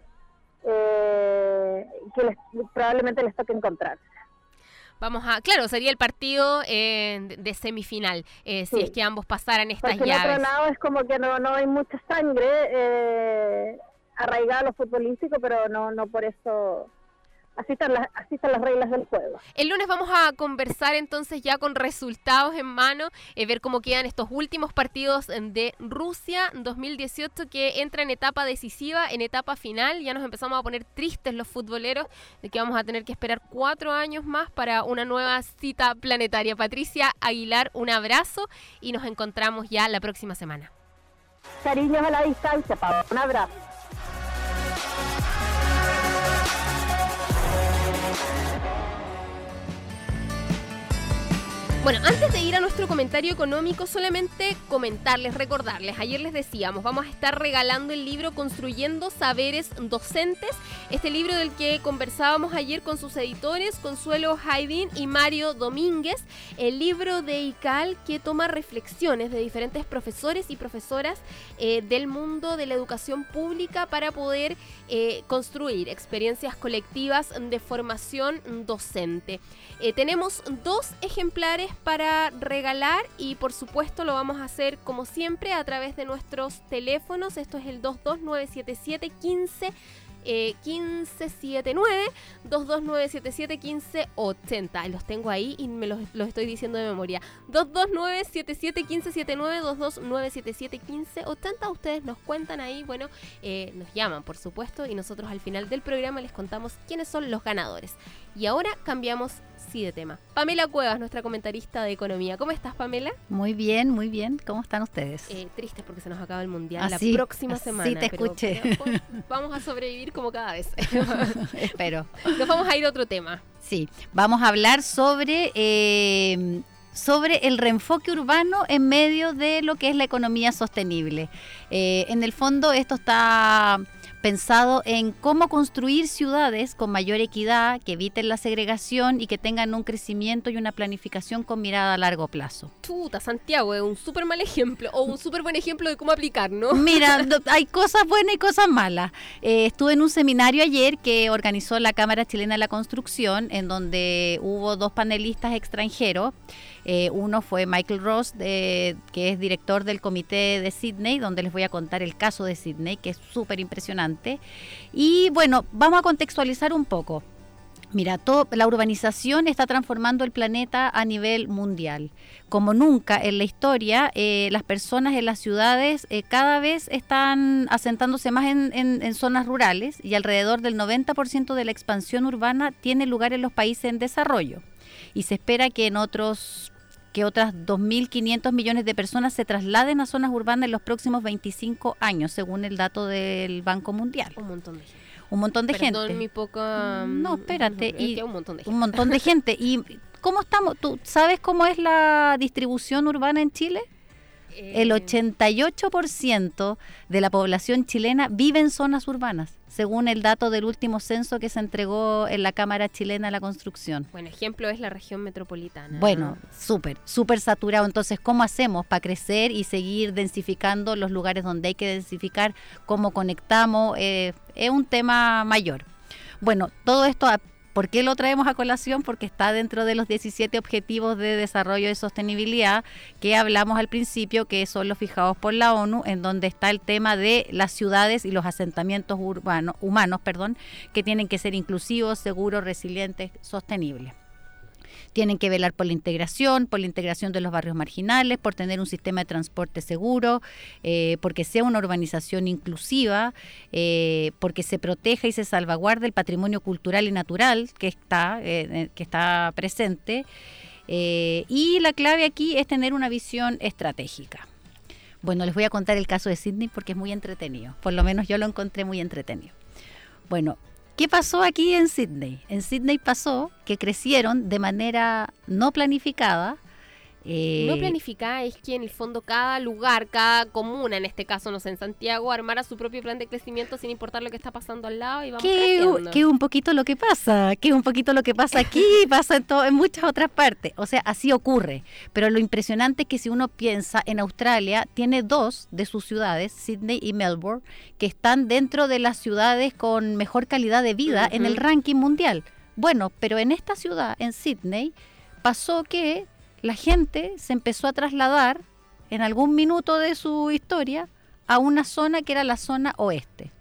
eh, que les, probablemente les toque encontrar. Vamos a, claro, sería el partido eh, de, de semifinal, eh, si Sí. es que ambos pasaran estas Porque el otro llaves. lado es como que no, no hay mucha sangre eh, arraigada a lo futbolístico, pero no, no por eso... Así están, las, así están las reglas del juego. El lunes vamos a conversar entonces ya con resultados en mano, eh, ver cómo quedan estos últimos partidos de Rusia dos mil dieciocho que entra en etapa decisiva, en etapa final. Ya nos empezamos a poner tristes los futboleros de que vamos a tener que esperar cuatro años más para una nueva cita planetaria. Patricia Aguilar, un abrazo y nos encontramos ya la próxima semana. Cariños a la distancia, Pablo. Un abrazo. Bueno, antes de ir a nuestro comentario económico, solamente comentarles, recordarles, ayer les decíamos, vamos a estar regalando el libro Construyendo Saberes Docentes, este libro del que conversábamos ayer con sus editores, Consuelo Haydín y Mario Domínguez, el libro de I C A L que toma reflexiones de diferentes profesores y profesoras eh, del mundo de la educación pública para poder eh, construir experiencias colectivas de formación docente. Eh, tenemos dos ejemplares para regalar y por supuesto lo vamos a hacer como siempre a través de nuestros teléfonos. Esto es el dos dos nueve siete siete uno cinco Eh, quince setenta y nueve, dos dos nueve siete siete uno cinco ochenta. Los tengo ahí y me los, los estoy diciendo de memoria. dos dos nueve siete siete uno cinco setenta y nueve, dos dos nueve siete siete uno cinco ochenta. Ustedes nos cuentan ahí, bueno, eh, nos llaman por supuesto y nosotros al final del programa les contamos quiénes son los ganadores. Y ahora cambiamos sí de tema. Pamela Cuevas, nuestra comentarista de economía. ¿Cómo estás, Pamela? Muy bien, muy bien. ¿Cómo están ustedes? Eh, tristes porque se nos acaba el mundial ah, la sí, próxima semana. Sí, te pero, escuché. Pero, pues, vamos a sobrevivir como cada vez. Espero. Nos vamos a ir a otro tema. Sí, vamos a hablar sobre, eh, sobre el reenfoque urbano en medio de lo que es la economía sostenible. Eh, en el fondo esto está pensado en cómo construir ciudades con mayor equidad, que eviten la segregación y que tengan un crecimiento y una planificación con mirada a largo plazo. Chuta, Santiago es un súper mal ejemplo o un súper buen ejemplo de cómo aplicar, ¿no? Mira, hay cosas buenas y cosas malas. Eh, estuve en un seminario ayer que organizó la Cámara Chilena de la Construcción, en donde hubo dos panelistas extranjeros. Eh, uno fue Michael Ross, de, que es director del comité de Sydney, donde les voy a contar el caso de Sydney, que es súper impresionante. Y bueno, vamos a contextualizar un poco. Mira, todo, la urbanización está transformando el planeta a nivel mundial. Como nunca en la historia, eh, las personas en las ciudades eh, cada vez están asentándose más en, en, en zonas rurales y alrededor del noventa por ciento de la expansión urbana tiene lugar en los países en desarrollo. Y se espera que en otros que otras dos mil quinientos millones de personas se trasladen a zonas urbanas en los próximos veinticinco años, según el dato del Banco Mundial. Un montón de gente. Un montón de Perdón, gente. mi poca... No, espérate. Es y que un montón de gente. Un montón de gente. ¿Y cómo estamos? ¿Tú sabes cómo es la distribución urbana en Chile? Eh, El ochenta y ocho por ciento de la población chilena vive en zonas urbanas, según el dato del último censo que se entregó en la Cámara Chilena de la Construcción. Bueno, ejemplo es la región metropolitana. Bueno, súper, súper saturado. Entonces, ¿cómo hacemos para crecer y seguir densificando los lugares donde hay que densificar? ¿Cómo conectamos? Eh, es un tema mayor. Bueno, todo esto... ¿Por qué lo traemos a colación? Porque está dentro de los diecisiete Objetivos de Desarrollo y Sostenibilidad que hablamos al principio, que son los fijados por la ONU, en donde está el tema de las ciudades y los asentamientos urbanos, humanos, perdón, que tienen que ser inclusivos, seguros, resilientes, sostenibles. Tienen que velar por la integración, por la integración de los barrios marginales, por tener un sistema de transporte seguro, eh, porque sea una urbanización inclusiva, eh, porque se proteja y se salvaguarde el patrimonio cultural y natural que está, eh, que está presente. Eh, y la clave aquí es tener una visión estratégica. Bueno, les voy a contar el caso de Sydney porque es muy entretenido. Por lo menos yo lo encontré muy entretenido. Bueno, ¿qué pasó aquí en Sydney? En Sydney pasó que crecieron de manera no planificada. Eh, no planificada es que en el fondo cada lugar, cada comuna, en este caso, no sé, en Santiago, armara su propio plan de crecimiento sin importar lo que está pasando al lado y vamos que, creciendo. Que un poquito lo que pasa, que un poquito lo que pasa aquí, pasa en, todo, en muchas otras partes. O sea, así ocurre. Pero lo impresionante es que si uno piensa en Australia, tiene dos de sus ciudades, Sydney y Melbourne, que están dentro de las ciudades con mejor calidad de vida uh-huh. en el ranking mundial. Bueno, pero en esta ciudad, en Sydney, pasó que la gente se empezó a trasladar en algún minuto de su historia a una zona que era la zona oeste.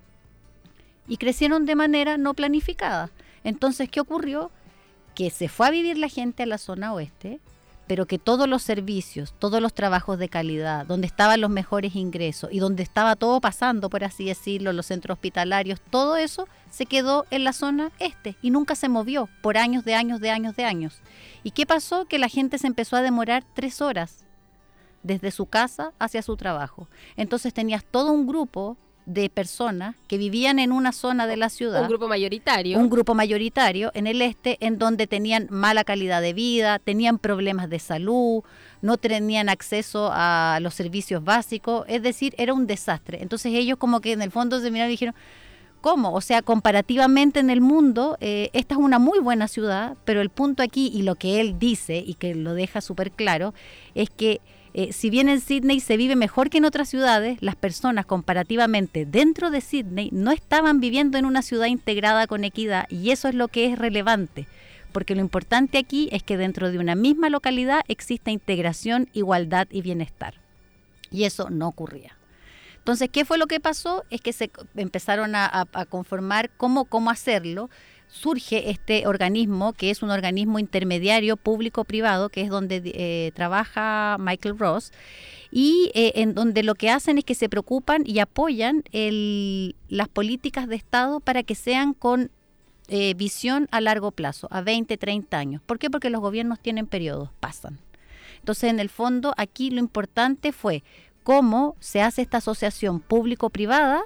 Y crecieron de manera no planificada. Entonces, ¿qué ocurrió? Que se fue a vivir la gente a la zona oeste, pero que todos los servicios, todos los trabajos de calidad, donde estaban los mejores ingresos y donde estaba todo pasando, por así decirlo, los centros hospitalarios, todo eso se quedó en la zona este y nunca se movió por años de años de años de años. ¿Y qué pasó? Que la gente se empezó a demorar tres horas desde su casa hacia su trabajo. Entonces tenías todo un grupo de personas que vivían en una zona de la ciudad. Un grupo mayoritario. Un grupo mayoritario en el este, en donde tenían mala calidad de vida, tenían problemas de salud, no tenían acceso a los servicios básicos, es decir, era un desastre. Entonces ellos como que en el fondo se miraron y dijeron, ¿cómo? O sea, comparativamente en el mundo, eh, esta es una muy buena ciudad, pero el punto aquí, y lo que él dice, y que lo deja súper claro, es que Eh, si bien en Sydney se vive mejor que en otras ciudades, las personas comparativamente dentro de Sydney no estaban viviendo en una ciudad integrada con equidad, y eso es lo que es relevante, porque lo importante aquí es que dentro de una misma localidad exista integración, igualdad y bienestar, y eso no ocurría. Entonces, ¿qué fue lo que pasó? Es que se empezaron a, a, a conformar cómo, cómo hacerlo. Surge este organismo, que es un organismo intermediario público-privado, que es donde eh, trabaja Michael Ross, y eh, en donde lo que hacen es que se preocupan y apoyan el, las políticas de Estado para que sean con eh, visión a largo plazo, a veinte, treinta años. ¿Por qué? Porque los gobiernos tienen periodos, pasan. Entonces, en el fondo, aquí lo importante fue cómo se hace esta asociación público-privada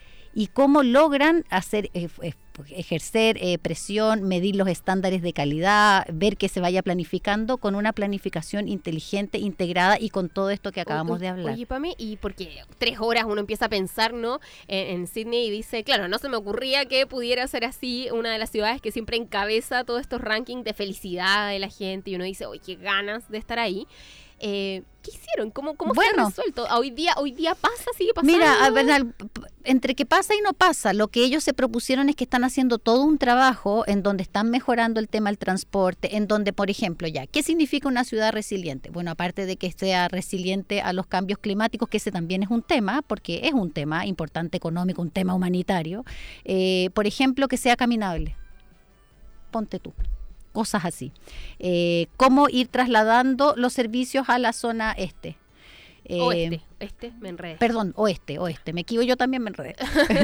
y cómo logran hacer eh, ejercer eh, presión, medir los estándares de calidad, ver que se vaya planificando con una planificación inteligente, integrada y con todo esto que acabamos o, de hablar. Oye, Pame, y porque tres horas uno empieza a pensar, ¿no? En, en Sydney y dice, claro, no se me ocurría que pudiera ser así, una de las ciudades que siempre encabeza todos estos rankings de felicidad de la gente, y uno dice, oye, qué ganas de estar ahí. Eh, ¿Qué hicieron? ¿Cómo, cómo bueno, se ha resuelto? ¿Hoy día, hoy día pasa? ¿Sigue pasando? Mira, a ver, entre que pasa y no pasa, lo que ellos se propusieron es que están haciendo todo un trabajo en donde están mejorando el tema del transporte, en donde, por ejemplo, ya, ¿qué significa una ciudad resiliente? Bueno, aparte de que sea resiliente a los cambios climáticos, que ese también es un tema, porque es un tema importante económico, un tema humanitario, eh, por ejemplo, que sea caminable. Ponte tú. Cosas así. Eh, ¿Cómo ir trasladando los servicios a la zona este? Eh, oeste, este, me enredé. Perdón, oeste, oeste, me equivoco, yo también me enredé.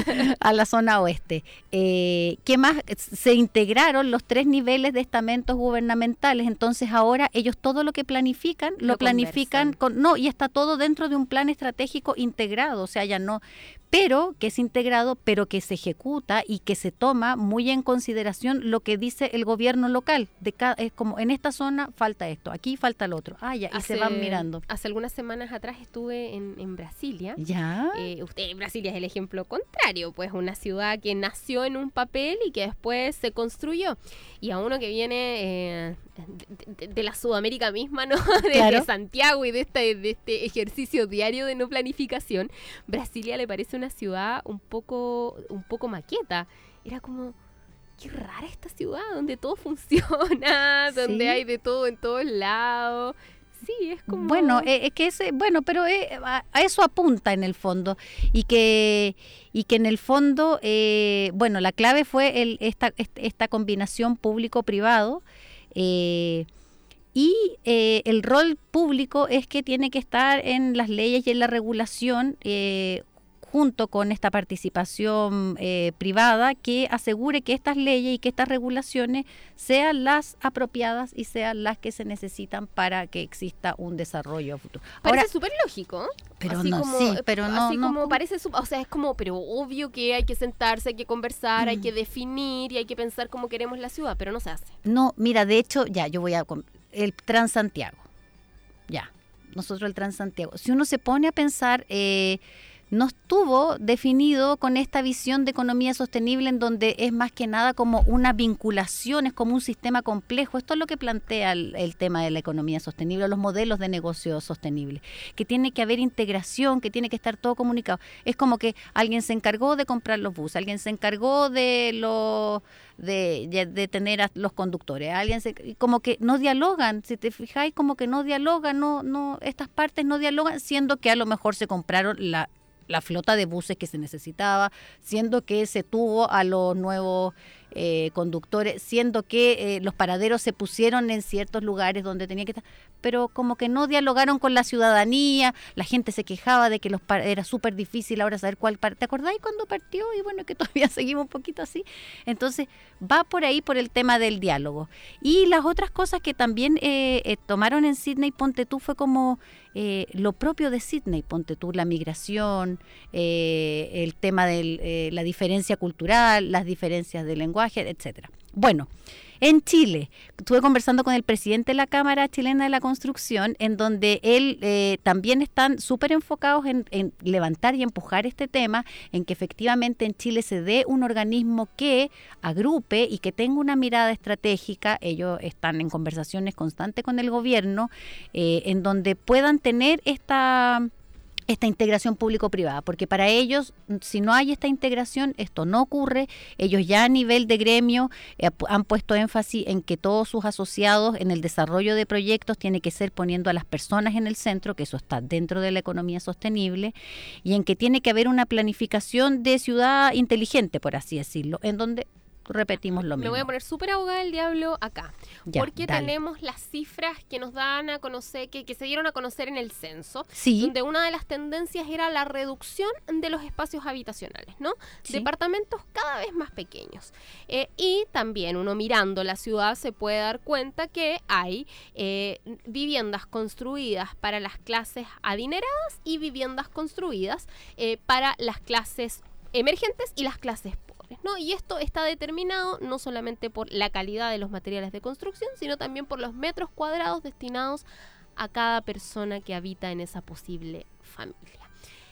A la zona oeste. Eh, ¿Qué más? Se integraron los tres niveles de estamentos gubernamentales, entonces ahora ellos todo lo que planifican, lo, lo planifican con, no, y está todo dentro de un plan estratégico integrado, o sea, ya no, pero que es integrado, pero que se ejecuta y que se toma muy en consideración lo que dice el gobierno local. De cada, es como, en esta zona falta esto, aquí falta lo otro. Ah, ya, y hace, se van mirando. Hace algunas semanas atrás estuve en, en Brasilia. ¿Ya? Eh, usted, Brasilia es el ejemplo contrario, pues una ciudad que nació en un papel y que después se construyó. Y a uno que viene eh, de, de, de la Sudamérica misma, ¿no? Desde claro. Santiago y de este, de este ejercicio diario de no planificación, Brasilia le parece una ciudad un poco, un poco maqueta. Era como, qué rara esta ciudad, donde todo funciona, ¿sí? Donde hay de todo en todos lados. Sí, es como... Bueno, eh, es que ese, bueno, pero eh, a, a eso apunta en el fondo, y que y que en el fondo, eh, bueno, la clave fue el, esta, esta combinación público-privado, eh, y eh, el rol público es que tiene que estar en las leyes y en la regulación, eh, junto con esta participación eh, privada, que asegure que estas leyes y que estas regulaciones sean las apropiadas y sean las que se necesitan para que exista un desarrollo futuro. Parece súper lógico. Pero así no, como, sí, pero no. Así no, como ¿cómo? parece, o sea, es como, pero obvio que hay que sentarse, hay que conversar, mm. hay que definir y hay que pensar cómo queremos la ciudad, pero no se hace. No, mira, de hecho, ya, yo voy a... El Transantiago, ya, nosotros el Transantiago. Si uno se pone a pensar... Eh, no estuvo definido con esta visión de economía sostenible, en donde es más que nada como una vinculación, es como un sistema complejo. Esto es lo que plantea el, el tema de la economía sostenible, los modelos de negocio sostenible, que tiene que haber integración, que tiene que estar todo comunicado. Es como que alguien se encargó de comprar los buses, alguien se encargó de los de, de, de tener a los conductores, alguien se, como que no dialogan, si te fijáis, como que no dialogan, no, no, estas partes no dialogan, siendo que a lo mejor se compraron la la flota de buses que se necesitaba, siendo que se tuvo a los nuevos eh, conductores, siendo que eh, los paraderos se pusieron en ciertos lugares donde tenía que estar, pero como que no dialogaron con la ciudadanía, la gente se quejaba de que los par- era súper difícil ahora saber cuál parte. ¿Te acordáis cuando partió? Y bueno, que todavía seguimos un poquito así. Entonces, va por ahí por el tema del diálogo. Y las otras cosas que también eh, eh, tomaron en Sydney, ponte tú, fue como eh, lo propio de Sydney, ponte tú, la migración, eh, el tema de eh, la diferencia cultural, las diferencias de lenguaje, etcétera. Bueno, en Chile, estuve conversando con el presidente de la Cámara Chilena de la Construcción, en donde él eh, también están súper enfocados en, en levantar y empujar este tema, en que efectivamente en Chile se dé un organismo que agrupe y que tenga una mirada estratégica. Ellos están en conversaciones constantes con el gobierno, eh, en donde puedan tener esta... esta integración público-privada, porque para ellos, si no hay esta integración, esto no ocurre. Ellos ya a nivel de gremio eh, han puesto énfasis en que todos sus asociados en el desarrollo de proyectos tiene que ser poniendo a las personas en el centro, que eso está dentro de la economía sostenible, y en que tiene que haber una planificación de ciudad inteligente, por así decirlo, en donde repetimos lo mismo. Me voy a poner súper abogada del diablo acá, ya, porque dale. tenemos las cifras que nos dan a conocer, que, que se dieron a conocer en el censo, sí. donde una de las tendencias era la reducción de los espacios habitacionales, ¿no? Sí. Departamentos cada vez más pequeños. Eh, y también uno mirando la ciudad se puede dar cuenta que hay eh, viviendas construidas para las clases adineradas y viviendas construidas eh, para las clases emergentes y las clases pobres, ¿no? Y esto está determinado no solamente por la calidad de los materiales de construcción, sino también por los metros cuadrados destinados a cada persona que habita en esa posible familia.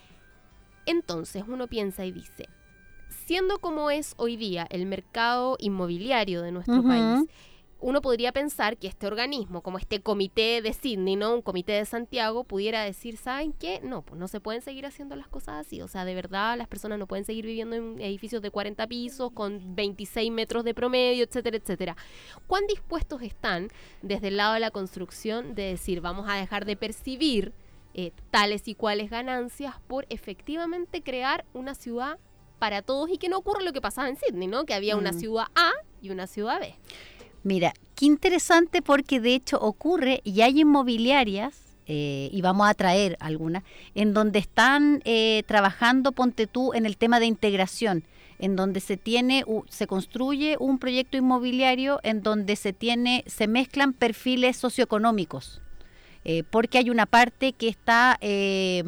Entonces uno piensa y dice, siendo como es hoy día el mercado inmobiliario de nuestro Uh-huh. país, uno podría pensar que este organismo, como este comité de Sydney, ¿no? Un comité de Santiago, pudiera decir, ¿saben qué? No, pues no se pueden seguir haciendo las cosas así. O sea, de verdad, las personas no pueden seguir viviendo en edificios de cuarenta pisos, con veintiséis metros de promedio, etcétera, etcétera. ¿Cuán dispuestos están, desde el lado de la construcción, de decir, vamos a dejar de percibir eh, tales y cuales ganancias por efectivamente crear una ciudad para todos y que no ocurra lo que pasaba en Sydney, ¿no? Que había Mm. una ciudad A y una ciudad B. Mira, qué interesante, porque de hecho ocurre y hay inmobiliarias, eh, y vamos a traer algunas, en donde están eh, trabajando, ponte tú, en el tema de integración, en donde se tiene, uh, se construye un proyecto inmobiliario en donde se tiene, se mezclan perfiles socioeconómicos, eh, porque hay una parte que está eh,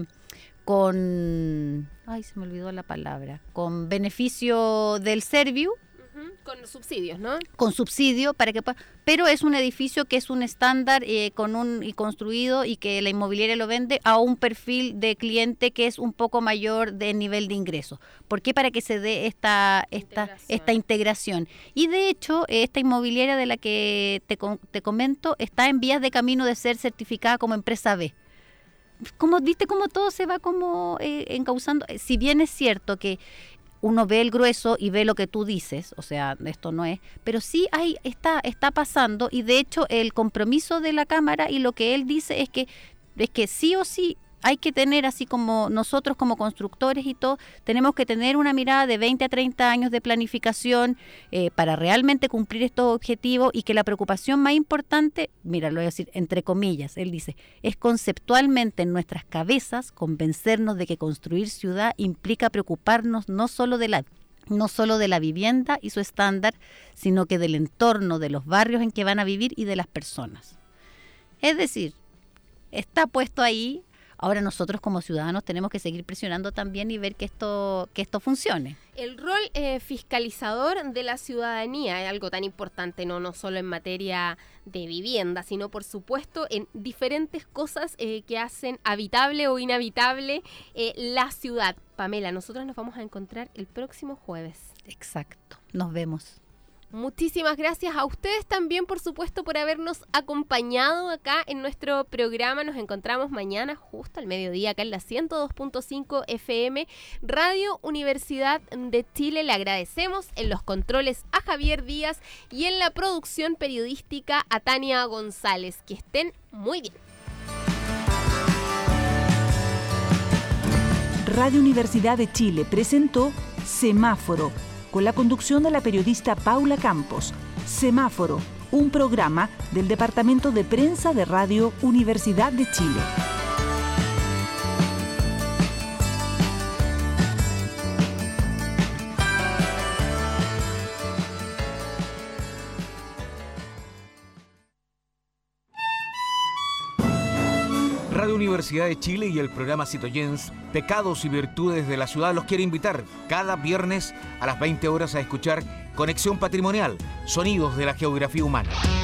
con, ay, se me olvidó la palabra, con beneficio del Serviu, Con subsidios, ¿no? con subsidio para que pueda, pero es un edificio que es un estándar eh, con un y construido y que la inmobiliaria lo vende a un perfil de cliente que es un poco mayor de nivel de ingreso. ¿Por qué? Para que se dé esta esta Integración. esta integración. Y de hecho, esta inmobiliaria de la que te, com- te comento está en vías de camino de ser certificada como empresa B. Como viste cómo todo se va como eh, encauzando, si bien es cierto que uno ve el grueso y ve lo que tú dices, o sea, esto no es, pero sí hay, está, está pasando, y de hecho el compromiso de la Cámara y lo que él dice es que, es que sí o sí hay que tener, así como nosotros como constructores y todo, tenemos que tener una mirada de veinte a treinta años de planificación eh, para realmente cumplir estos objetivos, y que la preocupación más importante, mira, lo voy a decir entre comillas, él dice, es conceptualmente en nuestras cabezas convencernos de que construir ciudad implica preocuparnos no solo de la no solo de la vivienda y su estándar, sino que del entorno, de los barrios en que van a vivir y de las personas. Es decir, está puesto ahí. Ahora nosotros como ciudadanos tenemos que seguir presionando también y ver que esto que esto funcione. El rol eh, fiscalizador de la ciudadanía es algo tan importante, no, no solo en materia de vivienda, sino por supuesto en diferentes cosas eh, que hacen habitable o inhabitable eh, la ciudad. Pamela, nosotros nos vamos a encontrar el próximo jueves. Exacto, nos vemos. Muchísimas gracias a ustedes también, por supuesto, por habernos acompañado acá en nuestro programa. Nos encontramos mañana justo al mediodía acá en la ciento dos punto cinco F M, Radio Universidad de Chile. Le agradecemos en los controles a Javier Díaz y en la producción periodística a Tania González. Que estén muy bien. Radio Universidad de Chile presentó Semáforo, con la conducción de la periodista Paula Campos. Semáforo, un programa del Departamento de Prensa de Radio Universidad de Chile. Radio Universidad de Chile y el programa Citoyens, Pecados y Virtudes de la Ciudad, los quiere invitar cada viernes a las veinte horas a escuchar Conexión Patrimonial, Sonidos de la Geografía Humana.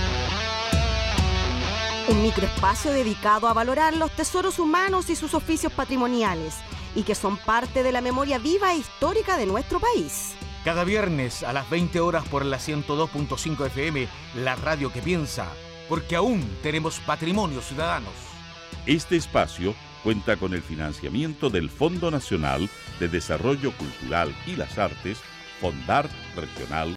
Un microespacio dedicado a valorar los tesoros humanos y sus oficios patrimoniales, y que son parte de la memoria viva e histórica de nuestro país. Cada viernes a las veinte horas por la ciento dos punto cinco F M, la radio que piensa, porque aún tenemos patrimonio ciudadanos. Este espacio cuenta con el financiamiento del Fondo Nacional de Desarrollo Cultural y las Artes, Fondart Regional